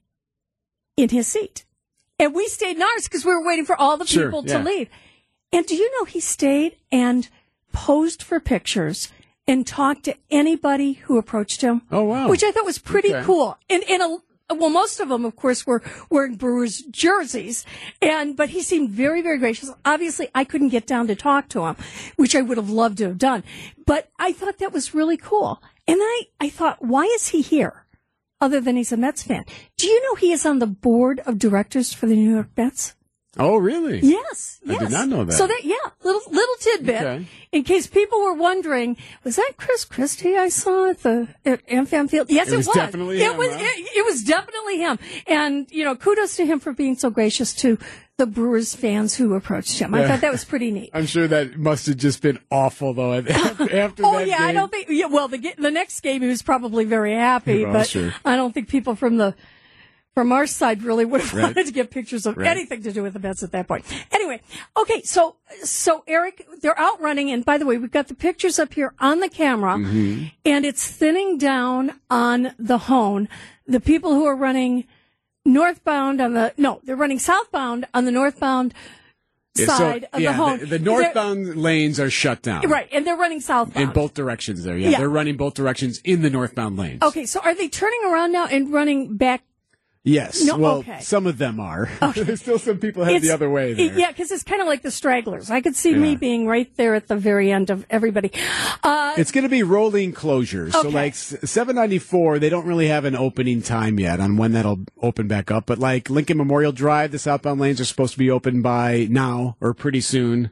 in his seat. And we stayed in ours because we were waiting for all the Sure, people yeah. to leave. And do you know he stayed and posed for pictures and talked to anybody who approached him? Oh, wow. Which I thought was pretty Okay. cool. And, and a, well, most of them, of course, were wearing Brewers jerseys. And, but he seemed very, very gracious. Obviously, I couldn't get down to talk to him, which I would have loved to have done. But I thought that was really cool. And I, I thought, why is he here? Other than he's a Mets fan. Do you know he is on the board of directors for the New York Mets? Oh, really? Yes, I yes. did not know that. So that, yeah, little little tidbit. Okay. In case people were wondering, was that Chris Christie I saw at the at AmFam Field? Yes, It it was was. definitely it him, was. huh? It, it was definitely him. And you know, kudos to him for being so gracious to the Brewers fans who approached him. I Yeah. thought that was pretty neat. I'm sure that must have just been awful, though. After, after Oh that yeah, I game. don't think. Yeah, well, the ge- the next game he was probably very happy, Well, but sure. I don't think people from the from our side really would have Right. wanted to get pictures of Right. anything to do with the Mets at that point. Anyway, okay, so so Eric, they're out running, and by the way, we've got the pictures up here on the camera, Mm-hmm. and it's thinning down on the Hone. The people who are running northbound on the no, they're running southbound on the northbound Yeah, so, side of yeah, the Hone. The, the They're- northbound lanes are shut down. right, and they're running southbound In both directions there. Yeah, Yeah. they're running both directions in the northbound lanes. Okay, so are they turning around now and running back? Yes. No, well, okay. some of them are. There's still some people head the It's- other way there. Yeah, because it's kind of like the stragglers. I could see me Yeah. being right there at the very end of everybody. Uh, It's going to be rolling closures. So, Okay. like s- seven ninety-four, they don't really have an opening time yet on when that'll open back up. But like Lincoln Memorial Drive, the southbound lanes are supposed to be open by now or pretty soon.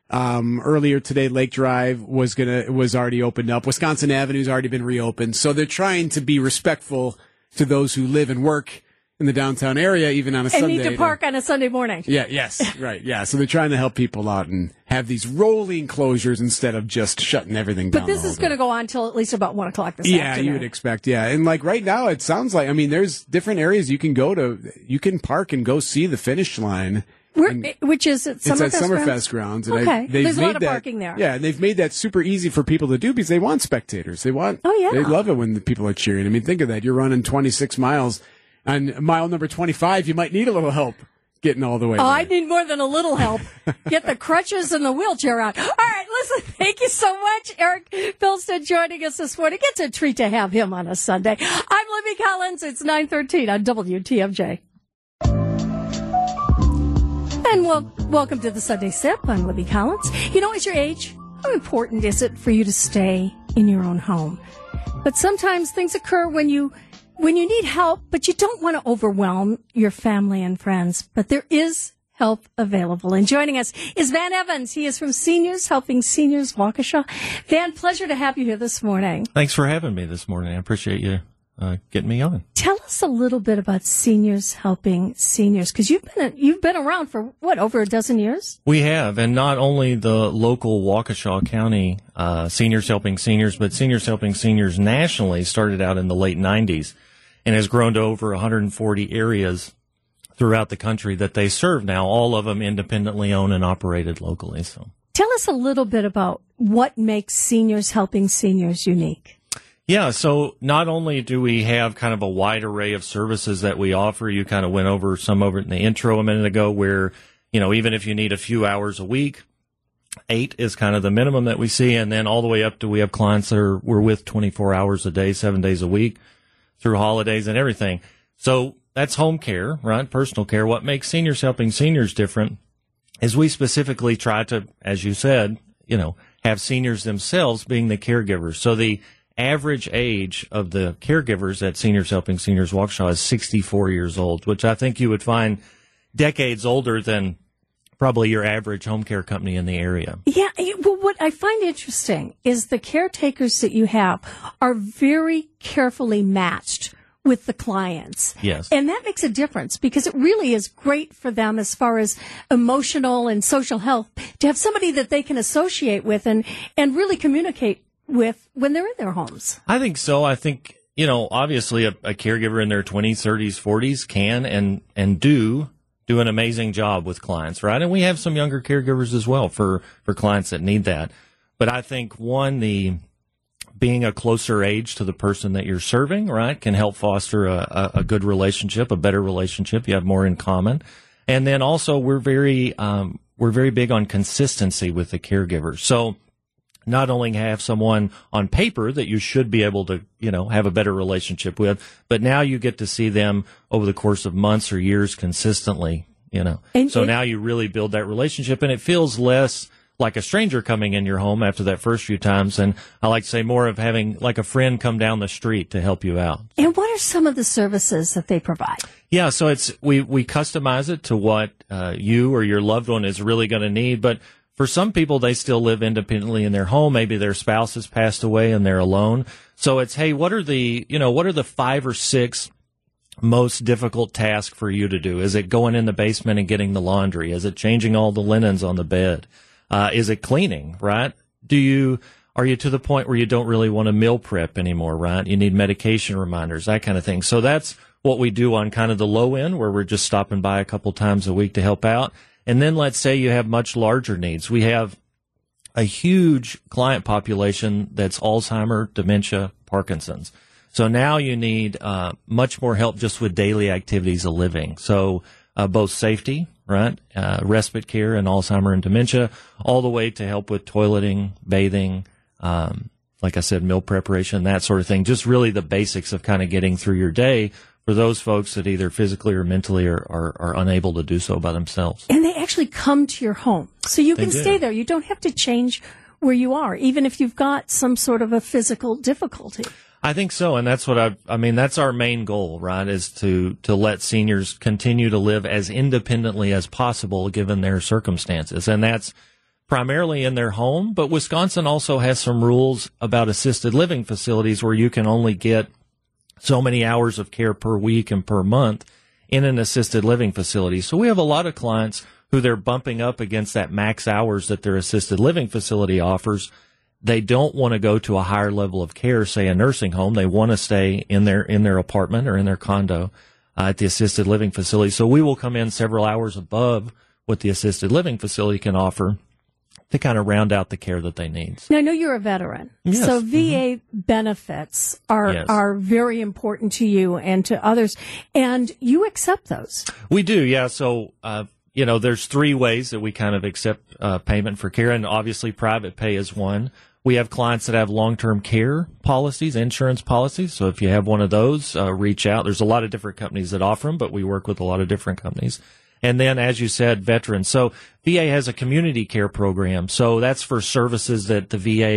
Um, earlier today, Lake Drive was gonna was already opened up. Wisconsin Avenue's already been reopened. So they're trying to be respectful to those who live and work in the downtown area, even on a and Sunday. need to park on a Sunday morning. Yeah, yes, right, yeah. So they're trying to help people out and have these rolling closures instead of just shutting everything down. But this the whole is going to go on till at least about one o'clock this yeah, afternoon. you would expect. Yeah, and like right now, it sounds like I mean, there's different areas you can go to. You can park and go see the finish line. Where, And which is at it's at Summerfest Summerfest grounds? grounds. And Okay, I, they've there's a made lot of that, parking there. Yeah, and they've made that super easy for people to do because they want spectators. They want. Oh, yeah. They love it when the people are cheering. I mean, think of that. You're running twenty-six miles. On mile number twenty-five, you might need a little help getting all the way Oh, there. I need more than a little help. Get the crutches and the wheelchair out. All right, listen, thank you so much, Eric Bilstead, joining us this morning. It's a treat to have him on a Sunday. I'm Libby Collins. It's nine thirteen on W T M J. And well, welcome to the Sunday Sip. I'm Libby Collins. You know, as your age, how important is it for you to stay in your own home. But sometimes things occur when you when you need help, but you don't want to overwhelm your family and friends. But there is help available. And joining us is Van Evans. He is from Seniors Helping Seniors Waukesha. Van, pleasure to have you here this morning. Thanks for having me this morning. I appreciate you uh, getting me on. Tell us a little bit about Seniors Helping Seniors, because you've been you've been around for what, over a dozen years? We have, and not only the local Waukesha County uh, Seniors Helping Seniors, but Seniors Helping Seniors nationally started out in the late nineties and has grown to over one hundred forty areas throughout the country that they serve now, all of them independently owned and operated locally. So, tell us a little bit about what makes Seniors Helping Seniors unique. Yeah, so not only do we have kind of a wide array of services that we offer, you kind of went over some over in the intro a minute ago where, you know, even if you need a few hours a week, eight is kind of the minimum that we see, and then all the way up to we have clients that are we're with twenty-four hours a day, seven days a week through holidays and everything. So that's home care, right? Personal care. What makes Seniors Helping Seniors different is we specifically try to, as you said, you know, have seniors themselves being the caregivers. So the average age of the caregivers at Seniors Helping Seniors Waukesha is sixty-four years old, which I think you would find decades older than probably your average home care company in the area. Yeah, well, what I find interesting is the caretakers that you have are very carefully matched with the clients. Yes. And that makes a difference because it really is great for them as far as emotional and social health to have somebody that they can associate with and, and really communicate with when they're in their homes. I think so. I think, you know, obviously a, a caregiver in their twenties, thirties, forties can and, and do do an amazing job with clients, right? And we have some younger caregivers as well for, for clients that need that. But I think, one, the being a closer age to the person that you're serving, right, can help foster a, a, a good relationship, a better relationship. You have more in common. And then also we're very, um, we're very big on consistency with the caregiver. So not only have someone on paper that you should be able to, you know, have a better relationship with, but now you get to see them over the course of months or years consistently, you know. And so it, now you really build that relationship, and it feels less like a stranger coming in your home after that first few times. And I like to say more of having like a friend come down the street to help you out. And what are some of the services that they provide? Yeah, so it's we, we customize it to what uh, you or your loved one is really going to need, but for some people, they still live independently in their home. Maybe their spouse has passed away and they're alone. So it's, hey, what are the, you know, what are the five or six most difficult tasks for you to do? Is it going in the basement and getting the laundry? Is it changing all the linens on the bed? Uh, is it cleaning, right? Do you, are you to the point where you don't really want to meal prep anymore, right? You need medication reminders, that kind of thing. So that's what we do on kind of the low end, where we're just stopping by a couple times a week to help out. And then let's say you have much larger needs. We have a huge client population that's Alzheimer, dementia, Parkinson's. So now you need uh, much more help just with daily activities of living. So uh, both safety, right, uh, respite care and Alzheimer and dementia, all the way to help with toileting, bathing, um, like I said, meal preparation, that sort of thing. Just really the basics of kind of getting through your day for those folks that either physically or mentally are, are, are unable to do so by themselves. And they actually come to your home. So you They can do. stay there. You don't have to change where you are, even if you've got some sort of a physical difficulty. I think so, and that's what I I mean, that's our main goal, right, is to, to let seniors continue to live as independently as possible given their circumstances. And that's primarily in their home, but Wisconsin also has some rules about assisted living facilities where you can only get so many hours of care per week and per month in an assisted living facility. So we have a lot of clients who they're bumping up against that max hours that their assisted living facility offers. They don't want to go to a higher level of care, say a nursing home. They want to stay in their in their apartment or in their condo uh, at the assisted living facility. So we will come in several hours above what the assisted living facility can offer to kind of round out the care that they need. Now, I know you're a veteran, Yes. so V A mm-hmm. benefits are Yes. are very important to you and to others, and you accept those. We do, yeah. So, uh, you know, there's three ways that we kind of accept uh, payment for care, and obviously private pay is one. We have clients that have long-term care policies, insurance policies. So if you have one of those, uh, reach out. There's a lot of different companies that offer them, but we work with a lot of different companies. And then, as you said, veterans. So V A has a community care program. So that's for services that the V A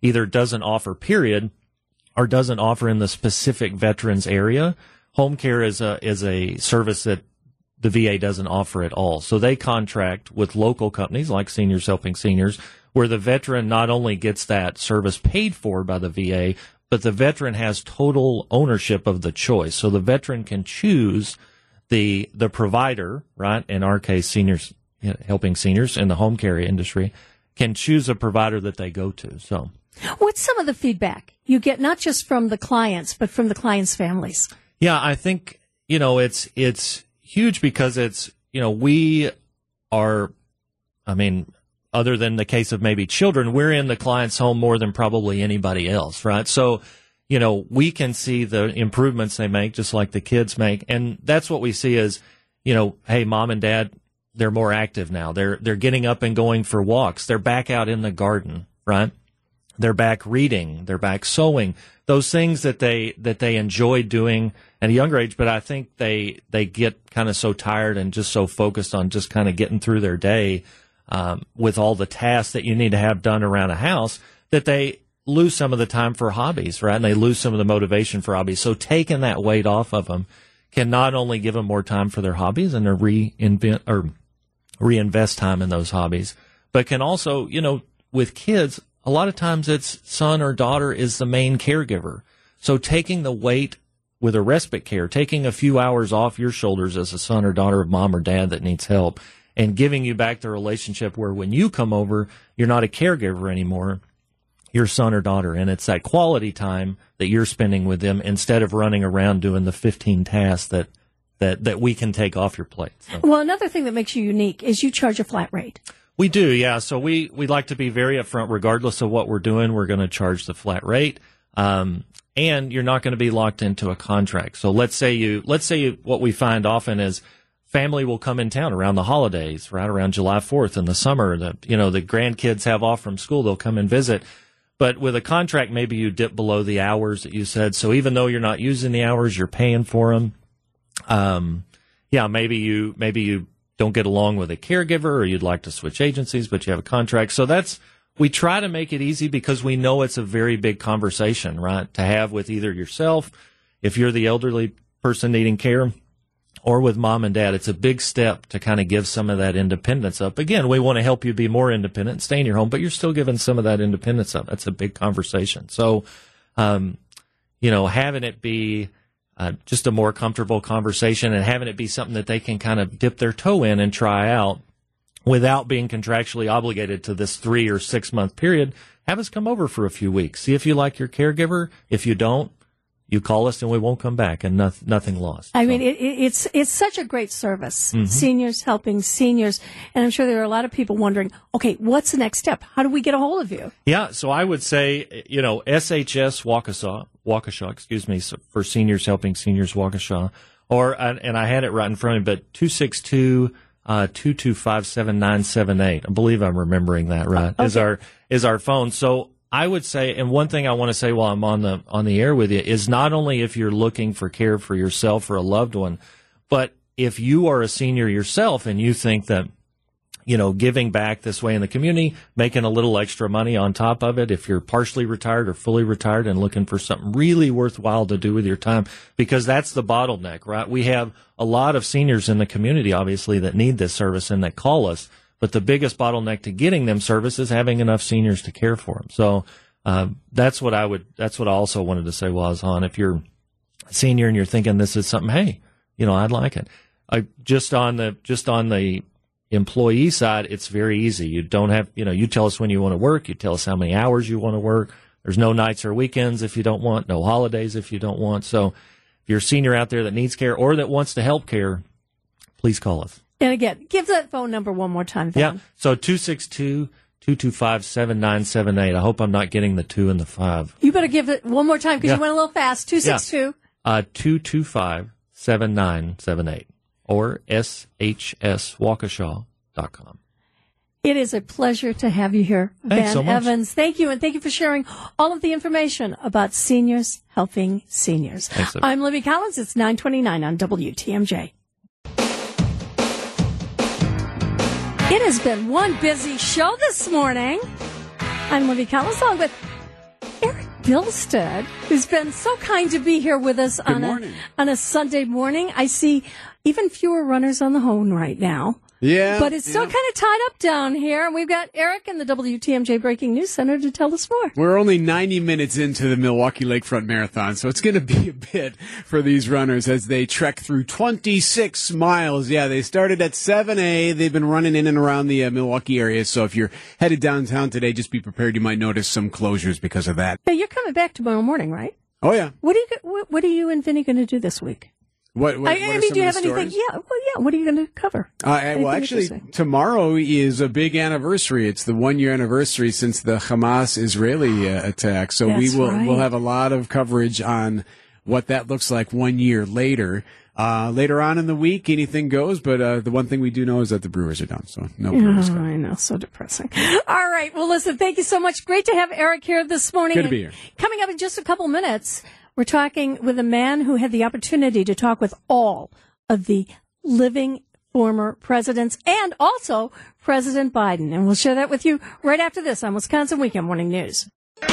either doesn't offer, period, or doesn't offer in the specific veterans area. Home care is a is a service that the V A doesn't offer at all. So they contract with local companies like Seniors Helping Seniors, where the veteran not only gets that service paid for by the V A, but the veteran has total ownership of the choice. So the veteran can choose the the provider, right? In our case, Seniors Helping Seniors in the home care industry can choose a provider that they go to. So, what's some of the feedback you get, not just from the clients, but from the clients' families? Yeah, I think, you know, it's it's huge because it's, you know, we are, I mean, other than the case of maybe children, we're in the client's home more than probably anybody else, right? So, you know, we can see the improvements they make just like the kids make. And that's what we see is, you know, hey, mom and dad, they're more active now. They're they're getting up and going for walks. They're back out in the garden, right? They're back reading. They're back sewing. Those things that they that they enjoy doing at a younger age, but I think they they get kind of so tired and just so focused on just kind of getting through their day um, with all the tasks that you need to have done around a house that they lose some of the time for hobbies, right? And they lose some of the motivation for hobbies. So taking that weight off of them can not only give them more time for their hobbies and to reinvent or reinvest time in those hobbies, but can also, you know, with kids, a lot of times it's son or daughter is the main caregiver. So taking the weight with a respite care, taking a few hours off your shoulders as a son or daughter of mom or dad that needs help, and giving you back the relationship where when you come over, you're not a caregiver anymore, you're son or daughter. And it's that quality time that you're spending with them instead of running around doing the fifteen tasks that that, that we can take off your plate. So. Well, another thing that makes you unique is you charge a flat rate. We do, yeah. So we, we like to be very upfront. Regardless of what we're doing, we're going to charge the flat rate. Um, and you're not going to be locked into a contract. So let's say you, let's say you, what we find often is family will come in town around the holidays, right around July fourth in the summer. The, you know, the grandkids have off from school. They'll come and visit. But with a contract, maybe you dip below the hours that you said. So even though you're not using the hours, you're paying for them. Um, yeah, maybe you, maybe you don't get along with a caregiver or you'd like to switch agencies, but you have a contract. So that's, we try to make it easy because we know it's a very big conversation, right? To have with either yourself, if you're the elderly person needing care, or with mom and dad. It's a big step to kind of give some of that independence up. Again, we want to help you be more independent and stay in your home, but you're still giving some of that independence up. That's a big conversation. So, um, you know, having it be uh, just a more comfortable conversation and having it be something that they can kind of dip their toe in and try out without being contractually obligated to this three or six month period. Have us come over for a few weeks. See if you like your caregiver. If you don't, you call us and we won't come back, and no, nothing lost. I so. mean, it, it's it's such a great service. Mm-hmm. Seniors helping seniors. And I'm sure there are a lot of people wondering, okay, what's the next step? How do we get a hold of you? Yeah, so I would say, you know, S H S Waukesha, Waukesha, excuse me, for Seniors Helping Seniors Waukesha, or, and I had it right in front of me, but two six two, two two five, seven nine seven eight. I believe I'm remembering that right, okay. is our is our phone. So I would say, and one thing I want to say while I'm on the on the air with you is not only if you're looking for care for yourself or a loved one, but if you are a senior yourself and you think that, you know, giving back this way in the community, making a little extra money on top of it, if you're partially retired or fully retired and looking for something really worthwhile to do with your time, because that's the bottleneck, right? We have a lot of seniors in the community, obviously, that need this service and that call us. But the biggest bottleneck to getting them service is having enough seniors to care for them. So uh, that's what I would. That's what I also wanted to say while I was on. If you're a senior and you're thinking this is something, hey, you know, I'd like it. I, just on the just on the employee side, it's very easy. You don't have, you know, you tell us when you want to work. You tell us how many hours you want to work. There's no nights or weekends if you don't want. No holidays if you don't want. So if you're a senior out there that needs care or that wants to help care, please call us. And again, give that phone number one more time, Van. Yeah, so two six two, two two five, seven nine seven eight. I hope I'm not getting the two and the five. You better give it one more time because yeah. you went a little fast. two six two. Uh, two two five, seven nine seven eight or S H S Waukesha dot com. It is a pleasure to have you here, Thanks Van so much. Evans. Thank you, and thank you for sharing all of the information about seniors helping seniors. Thanks, I'm Libby Collins. It's nine twenty-nine on W T M J. It has been one busy show this morning. I'm Libby Collins along with Bilstead, who's been so kind to be here with us on a, on a Sunday morning. I see even fewer runners on the Hone right now. Yeah. But it's still yeah. kind of tied up down here. And we've got Eric in the W T M J Breaking News Center to tell us more. We're only ninety minutes into the Milwaukee Lakefront Marathon, so it's going to be a bit for these runners as they trek through twenty-six miles. Yeah, they started at seven A. They've been running in and around the uh, Milwaukee area, so if you're headed downtown today, just be prepared. You might notice some closures because of that. Yeah, you're coming back tomorrow morning, right? Oh, yeah. What are you, what, what are you and Vinny going to do this week? What, what, I, what I are mean, some do you of have the anything? stories? Yeah, well, yeah. What are you going to cover? Uh, well, actually, tomorrow is a big anniversary. It's the one-year anniversary since the Hamas-Israeli uh, attack. So That's we will right. we'll have a lot of coverage on what that looks like one year later. Uh, later on in the week, anything goes. But uh, the one thing we do know is that the Brewers are down. So no Brewers. Oh, I know, so depressing. All right. Well, listen, thank you so much. Great to have Eric here this morning. Good to And be here. Coming up in just a couple minutes, we're talking with a man who had the opportunity to talk with all of the living former presidents and also President Biden. And we'll share that with you right after this on Wisconsin Weekend Morning News.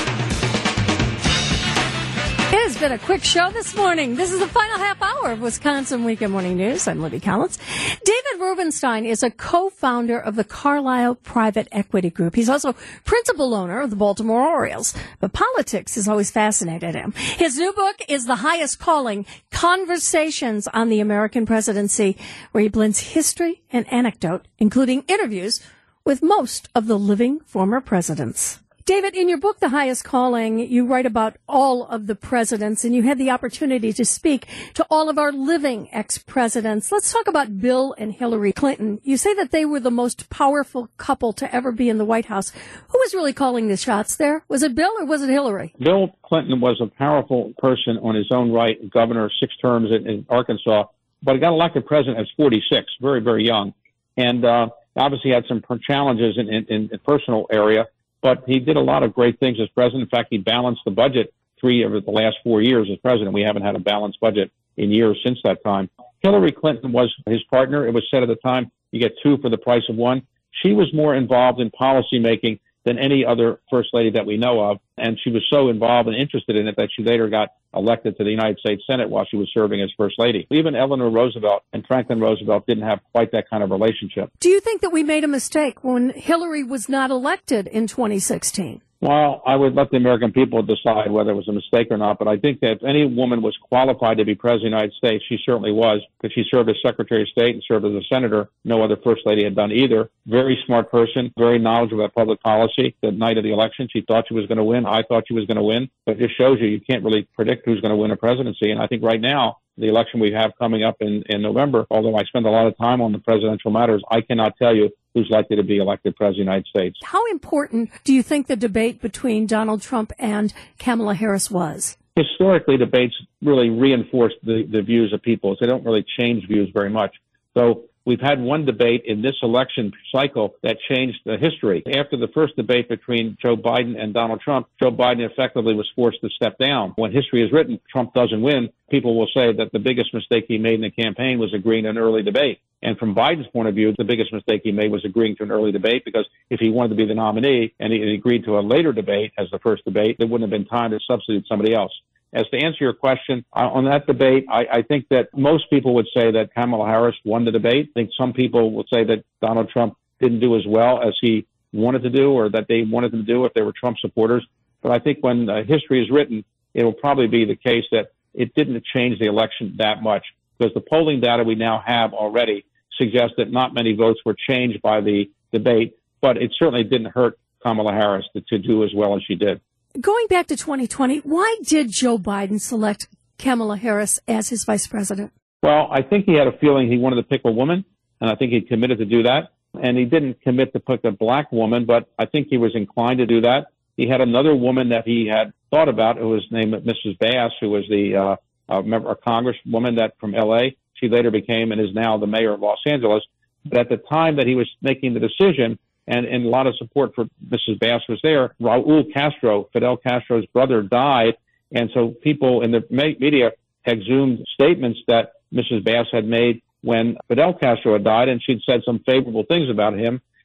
It has been a quick show this morning. This is the final half hour of Wisconsin Weekend Morning News. I'm Libby Collins. David Rubenstein is a co-founder of the Carlyle Private Equity Group. He's also principal owner of the Baltimore Orioles. But politics has always fascinated him. His new book is The Highest Calling, Conversations on the American Presidency, where he blends history and anecdote, including interviews with most of the living former presidents. David, in your book, The Highest Calling, you write about all of the presidents, and you had the opportunity to speak to all of our living ex-presidents. Let's talk about Bill and Hillary Clinton. You say that they were the most powerful couple to ever be in the White House. Who was really calling the shots there? Was it Bill or was it Hillary? Bill Clinton was a powerful person on his own right, governor, six terms in, in Arkansas, but he got elected president at forty-six, very, very young. And uh, obviously had some challenges in, in, in the personal area. But he did a lot of great things as president. In fact, he balanced the budget three of the last four years as president. We haven't had a balanced budget in years since that time. Hillary Clinton was his partner. It was said at the time, you get two for the price of one. She was more involved in policy making than any other first lady that we know of. And she was so involved and interested in it that she later got elected to the United States Senate while she was serving as first lady. Even Eleanor Roosevelt and Franklin Roosevelt didn't have quite that kind of relationship. Do you think that we made a mistake when Hillary was not elected in twenty sixteen? Well, I would let the American people decide whether it was a mistake or not, but I think that if any woman was qualified to be president of the United States, she certainly was, because she served as Secretary of State and served as a senator. No other first lady had done either. Very smart person, very knowledgeable about public policy. The night of the election, she thought she was going to win. I thought she was going to win. But it just shows you you can't really predict who's going to win a presidency. And I think right now, the election we have coming up in, in November, although I spend a lot of time on the presidential matters, I cannot tell you who's likely to be elected president of the United States. How important do you think the debate between Donald Trump and Kamala Harris was? Historically, debates really reinforce the, the views of people. They don't really change views very much. So we've had one debate in this election cycle that changed the history. After the first debate between Joe Biden and Donald Trump, Joe Biden effectively was forced to step down. When history is written, Trump doesn't win. People will say that the biggest mistake he made in the campaign was agreeing to an early debate. And from Biden's point of view, the biggest mistake he made was agreeing to an early debate, because if he wanted to be the nominee and he agreed to a later debate as the first debate, there wouldn't have been time to substitute somebody else. As to answer your question, uh, on that debate, I, I think that most people would say that Kamala Harris won the debate. I think some people would say that Donald Trump didn't do as well as he wanted to do, or that they wanted him to do if they were Trump supporters. But I think when uh, history is written, it will probably be the case that it didn't change the election that much, because the polling data we now have already suggests that not many votes were changed by the debate, but it certainly didn't hurt Kamala Harris to, to do as well as she did. Going back to twenty twenty, why did Joe Biden select Kamala Harris as his vice president? Well, I think he had a feeling he wanted to pick a woman, and I think he committed to do that. And he didn't commit to pick a black woman, but I think he was inclined to do that. He had another woman that he had thought about, who was named Missus Bass, who was the uh, uh, member, a congresswoman that from L A. She later became and is now the mayor of Los Angeles. But at the time that he was making the decision, and, and a lot of support for Missus Bass was there, Raul Castro, Fidel Castro's brother, died. And so people in the media exhumed statements that Missus Bass had made when Fidel Castro had died, and she'd said some favorable things about him.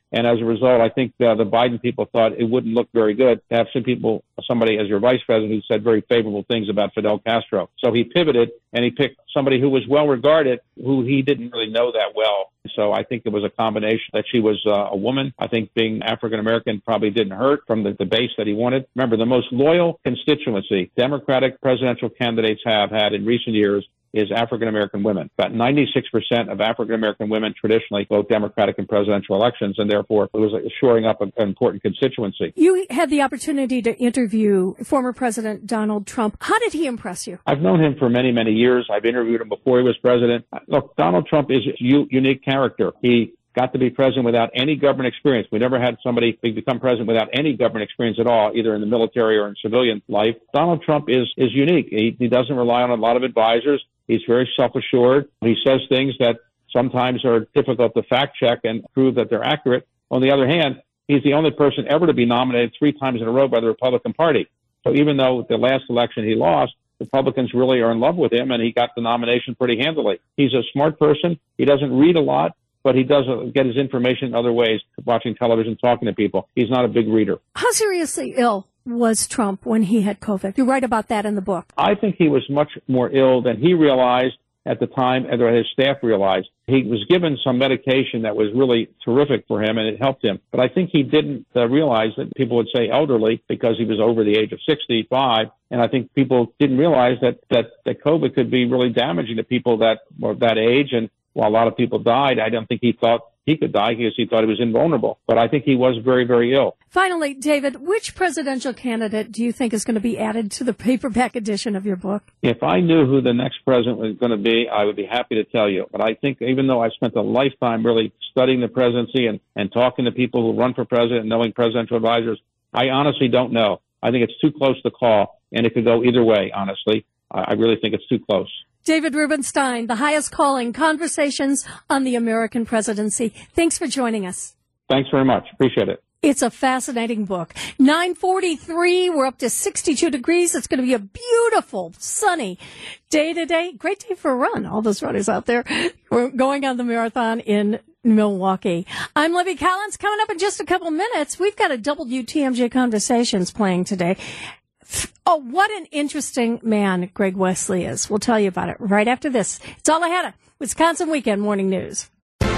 And as a result, I think uh, the Biden people thought it wouldn't look very good to have some people, somebody as your vice president who said very favorable things about Fidel Castro. So he pivoted and he picked somebody who was well regarded, who he didn't really know that well. So I think it was a combination that she was uh, a woman. I think being African American probably didn't hurt from the, the base that he wanted. Remember, the most loyal constituency Democratic presidential candidates have had in recent years is African American women. About ninety-six percent of African American women traditionally vote Democratic in presidential elections, and therefore it was shoring up an important constituency. You had the opportunity to interview former President Donald Trump. How did he impress you? I've known him for many, many years. I've interviewed him before he was president. Look, Donald Trump is a u- unique character. He got to be president without any government experience. We never had somebody become president without any government experience at all, either in the military or in civilian life. Donald Trump is, is unique. He, he doesn't rely on a lot of advisors. He's very self-assured. He says things that sometimes are difficult to fact-check and prove that they're accurate. On the other hand, he's the only person ever to be nominated three times in a row by the Republican Party. So even though the last election he lost, Republicans really are in love with him, and he got the nomination pretty handily. He's a smart person. He doesn't read a lot, but he does get his information in other ways, watching television, talking to people. He's not a big reader. How seriously ill was Trump when he had COVID? You write about that in the book. I think he was much more ill than he realized at the time, and his staff realized. He was given some medication that was really terrific for him, and it helped him. But I think he didn't uh, realize that people would say elderly because he was over the age of sixty-five. And I think people didn't realize that, that, that COVID could be really damaging to people that were that age. And while a lot of people died, I don't think he thought he could die because he thought he was invulnerable. But I think he was very, very ill. Finally, David, which presidential candidate do you think is going to be added to the paperback edition of your book? If I knew who the next president was going to be, I would be happy to tell you. But I think even though I spent a lifetime really studying the presidency and, and talking to people who run for president and knowing presidential advisors, I honestly don't know. I think it's too close to call, and it could go either way, honestly. I, I really think it's too close. David Rubenstein, The Highest Calling, Conversations on the American Presidency. Thanks for joining us. Thanks very much. Appreciate it. It's a fascinating book. nine forty-three, we're up to sixty-two degrees. It's going to be a beautiful, sunny day today. Great day for a run, all those runners out there. We're going on the marathon in Milwaukee. I'm Libby Collins. Coming up in just a couple minutes, we've got a W T M J Conversations playing today. Oh, what an interesting man Greg Wesley is. We'll tell you about it right after this. It's all ahead of Wisconsin Weekend Morning News.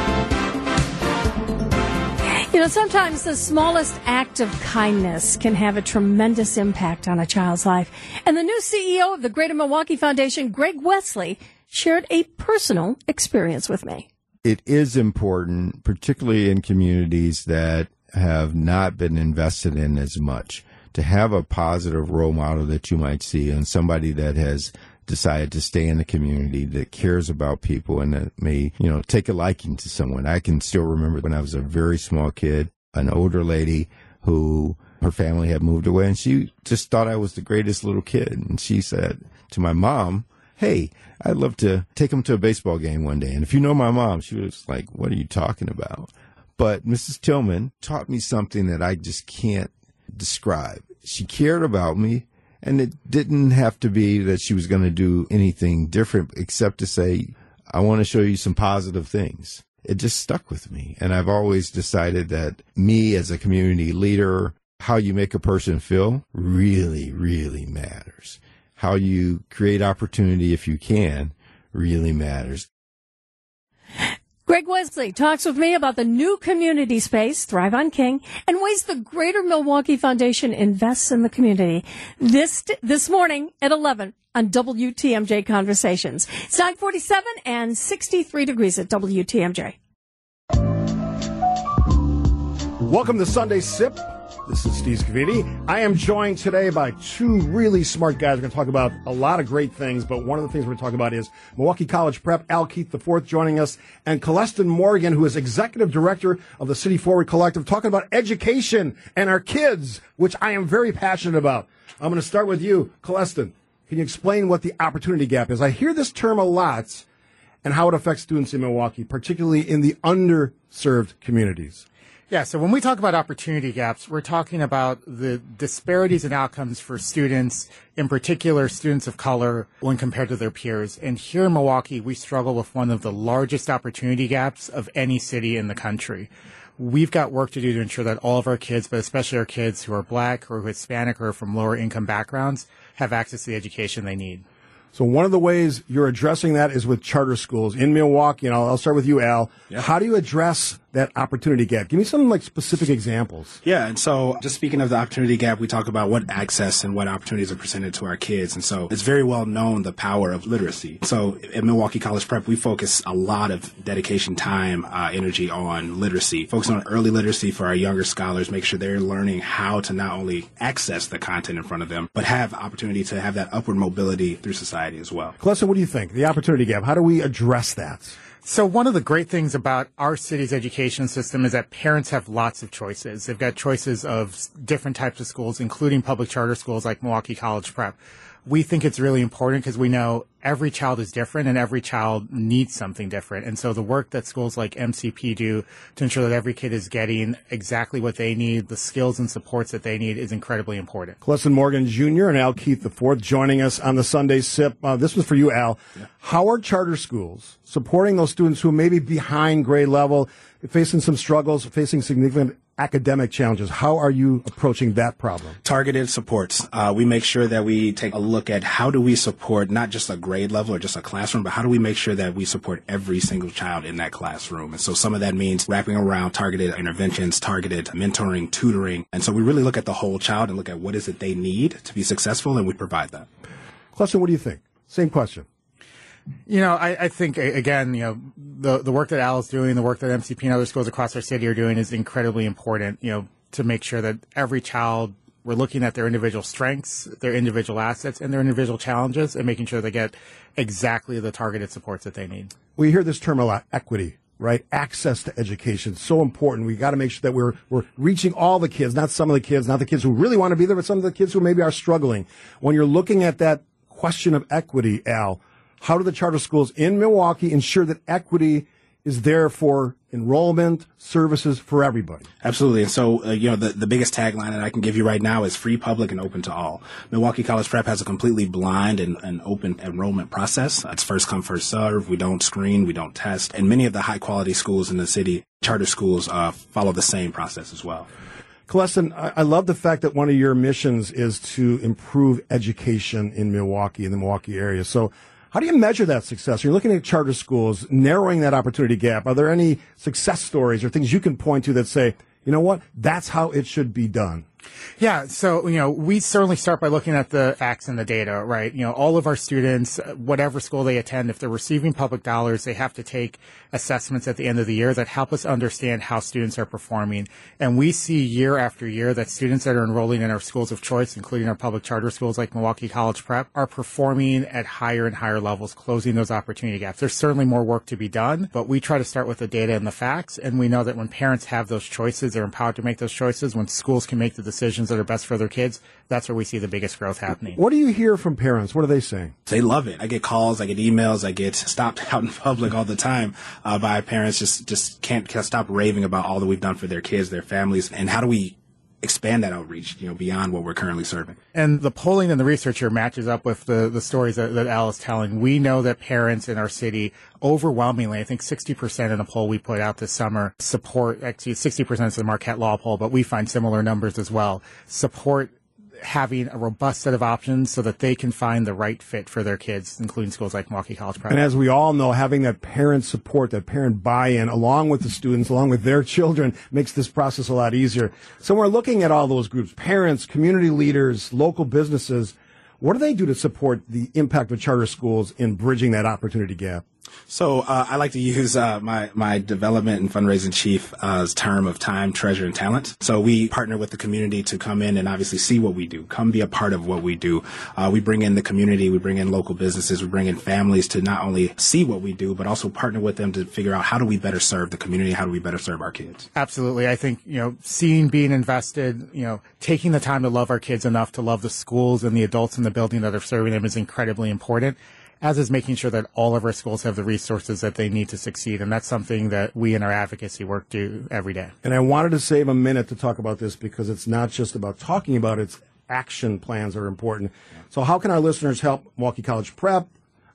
You know, sometimes the smallest act of kindness can have a tremendous impact on a child's life. And the new C E O of the Greater Milwaukee Foundation, Greg Wesley, shared a personal experience with me. It is important, particularly in communities that have not been invested in as much, to have a positive role model that you might see and somebody that has decided to stay in the community, that cares about people and that may, you know, take a liking to someone. I can still remember when I was a very small kid, an older lady who her family had moved away, and she just thought I was the greatest little kid. And she said to my mom, hey, I'd love to take him to a baseball game one day. And if you know my mom, she was like, what are you talking about? But Missus Tillman taught me something that I just can't describe. She cared about me, and it didn't have to be that she was going to do anything different except to say, I want to show you some positive things. It just stuck with me. And I've always decided that me as a community leader, how you make a person feel really, really matters. How you create opportunity, if you can, really matters. Greg Wesley talks with me about the new community space, Thrive on King, and ways the Greater Milwaukee Foundation invests in the community. This this morning at eleven on W T M J Conversations. It's nine forty-seven and sixty-three degrees at W T M J. Welcome to Sunday Sip. This is Steve Scavidi. I am joined today by two really smart guys. We're going to talk about a lot of great things, but one of the things we're going to talk about is Milwaukee College Prep. Al Keith the fourth joining us, and Colestin Morgan, who is Executive Director of the City Forward Collective, talking about education and our kids, which I am very passionate about. I'm going to start with you, Colestin. Can you explain what the opportunity gap is? I hear this term a lot and how it affects students in Milwaukee, particularly in the underserved communities. Yeah, so when we talk about opportunity gaps, we're talking about the disparities in outcomes for students, in particular students of color, when compared to their peers. And here in Milwaukee, we struggle with one of the largest opportunity gaps of any city in the country. we've got work to do to ensure that all of our kids, but especially our kids who are black or Hispanic or from lower income backgrounds, have access to the education they need. So one of the ways you're addressing that is with charter schools in Milwaukee. And I'll, I'll start with you, Al. Yeah. How do you address that opportunity gap? Give me some like specific examples. Yeah, and so just speaking of the opportunity gap, we talk about what access and what opportunities are presented to our kids. And so it's very well known the power of literacy. So at Milwaukee College Prep, we focus a lot of dedication, time, uh, energy on literacy, focusing on early literacy for our younger scholars, make sure they're learning how to not only access the content in front of them, but have opportunity to have that upward mobility through society as well. Klesson, what do you think? The opportunity gap, how do we address that? So one of the great things about our city's education system is that parents have lots of choices. They've got choices of different types of schools, including public charter schools like Milwaukee College Prep. We think it's really important because we know every child is different and every child needs something different. And so the work that schools like M C P do to ensure that every kid is getting exactly what they need, the skills and supports that they need, is incredibly important. Klesson Morgan Junior and Al Keith the fourth joining us on the Sunday Sip. Uh, this was for you, Al. Yeah. How are charter schools supporting those students who may be behind grade level, facing some struggles, facing significant academic challenges? How are you approaching that problem? Targeted supports. Uh, we make sure that we take a look at how do we support not just a grade level or just a classroom, but how do we make sure that we support every single child in that classroom? And so some of that means wrapping around targeted interventions, targeted mentoring, tutoring. And so we really look at the whole child and look at what is it they need to be successful, and we provide that. Klesson, what do you think? Same question. You know, I, I think, again, you know, the, the work that Al is doing, the work that M C P and other schools across our city are doing is incredibly important, you know, to make sure that every child, we're looking at their individual strengths, their individual assets, and their individual challenges, and making sure they get exactly the targeted supports that they need. We hear this term a lot, equity, right? Access to education, so important. We got to make sure that we're we're reaching all the kids, not some of the kids, not the kids who really want to be there, but some of the kids who maybe are struggling. When you're looking at that question of equity, Al, how do the charter schools in Milwaukee ensure that equity is there for enrollment, services for everybody? Absolutely. And so, uh, you know, the, the biggest tagline that I can give you right now is free, public, and open to all. Milwaukee College Prep has a completely blind and, and open enrollment process. It's first come, first serve. We don't screen, we don't test. And many of the high-quality schools in the city, charter schools, uh, follow the same process as well. Klesson, I, I love the fact that one of your missions is to improve education in Milwaukee, in the Milwaukee area. So how do you measure that success? You're looking at charter schools, narrowing that opportunity gap. Are there any success stories or things you can point to that say, you know what, that's how it should be done? Yeah, so, you know, we certainly start by looking at the facts and the data, right? You know, all of our students, whatever school they attend, if they're receiving public dollars, they have to take assessments at the end of the year that help us understand how students are performing. And we see year after year that students that are enrolling in our schools of choice, including our public charter schools like Milwaukee College Prep, are performing at higher and higher levels, closing those opportunity gaps. There's certainly more work to be done, but we try to start with the data and the facts. And we know that when parents have those choices, they're empowered to make those choices. When schools can make the decisions that are best for their kids, that's where we see the biggest growth happening. What do you hear from parents? What are they saying? They love it. I get calls, I get emails, I get stopped out in public all the time uh, by parents just, just can't, can't stop raving about all that we've done for their kids, their families, and how do we expand that outreach, you know, beyond what we're currently serving. And the polling and the research here matches up with the, the stories that, that Al is telling. We know that parents in our city overwhelmingly, I think sixty percent in a poll we put out this summer, support, actually sixty percent is the Marquette Law poll, but we find similar numbers as well, support having a robust set of options so that they can find the right fit for their kids, including schools like Milwaukee College Prep. And as we all know, having that parent support, that parent buy-in, along with the students, along with their children, makes this process a lot easier. So we're looking at all those groups, parents, community leaders, local businesses. What do they do to support the impact of charter schools in bridging that opportunity gap? So uh, I like to use uh, my, my development and fundraising chief's uh, term of time, treasure, and talent. So we partner with the community to come in and obviously see what we do, come be a part of what we do. Uh, we bring in the community, we bring in local businesses, we bring in families to not only see what we do, but also partner with them to figure out how do we better serve the community, how do we better serve our kids. Absolutely. I think, you know, seeing, being invested, you know, taking the time to love our kids enough to love the schools and the adults in the building that are serving them is incredibly important, as is making sure that all of our schools have the resources that they need to succeed. And that's something that we in our advocacy work do every day. And I wanted to save a minute to talk about this because it's not just about talking about it, it's action plans are important. So how can our listeners help Milwaukee College Prep,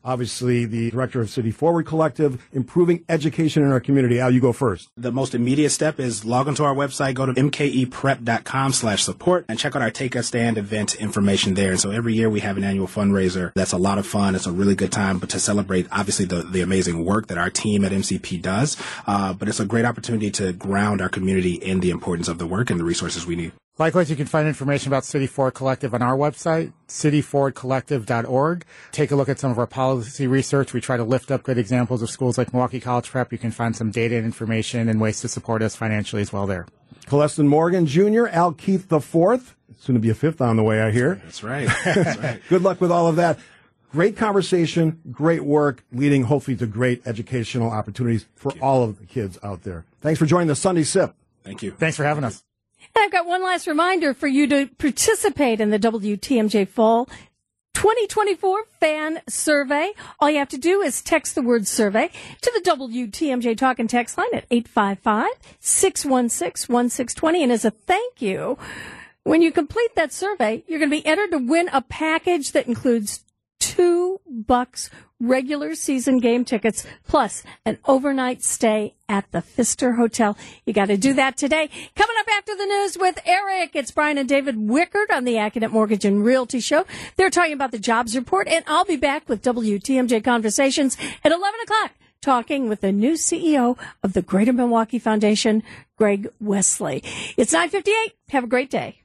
obviously the director of City Forward Collective, improving education in our community. Al, you go first. The most immediate step is log onto our website, go to m k e prep dot com slash support, and check out our Take a Stand event information there. And so every year we have an annual fundraiser. That's a lot of fun. It's a really good time, but to celebrate, obviously, the, the amazing work that our team at M C P does. Uh, but it's a great opportunity to ground our community in the importance of the work and the resources we need. Likewise, you can find information about City Forward Collective on our website, city forward collective dot org. Take a look at some of our policy research. We try to lift up good examples of schools like Milwaukee College Prep. You can find some data and information and ways to support us financially as well there. Coleston Morgan Junior, Al Keith the Fourth. Soon to be a fifth on the way, I hear. That's right. That's right. Good luck with all of that. Great conversation, great work, leading hopefully to great educational opportunities for all of the kids out there. Thanks for joining the Sunday Sip. Thank you. Thanks for having us. And I've got one last reminder for you to participate in the W T M J Fall twenty twenty-four Fan Survey. All you have to do is text the word survey to the W T M J Talk and Text line at eight five five, six one six, one six two zero. And as a thank you, when you complete that survey, you're going to be entered to win a package that includes two bucks regular season game tickets plus an overnight stay at the Pfister Hotel. You got to do that today. Coming up after the news with Eric, it's Brian and David Wickard on the Accident Mortgage and Realty Show. They're talking about the jobs report, and I'll be back with W T M J Conversations at eleven o'clock, talking with the new C E O of the Greater Milwaukee Foundation, Greg Wesley. It's nine fifty-eight. Have a great day.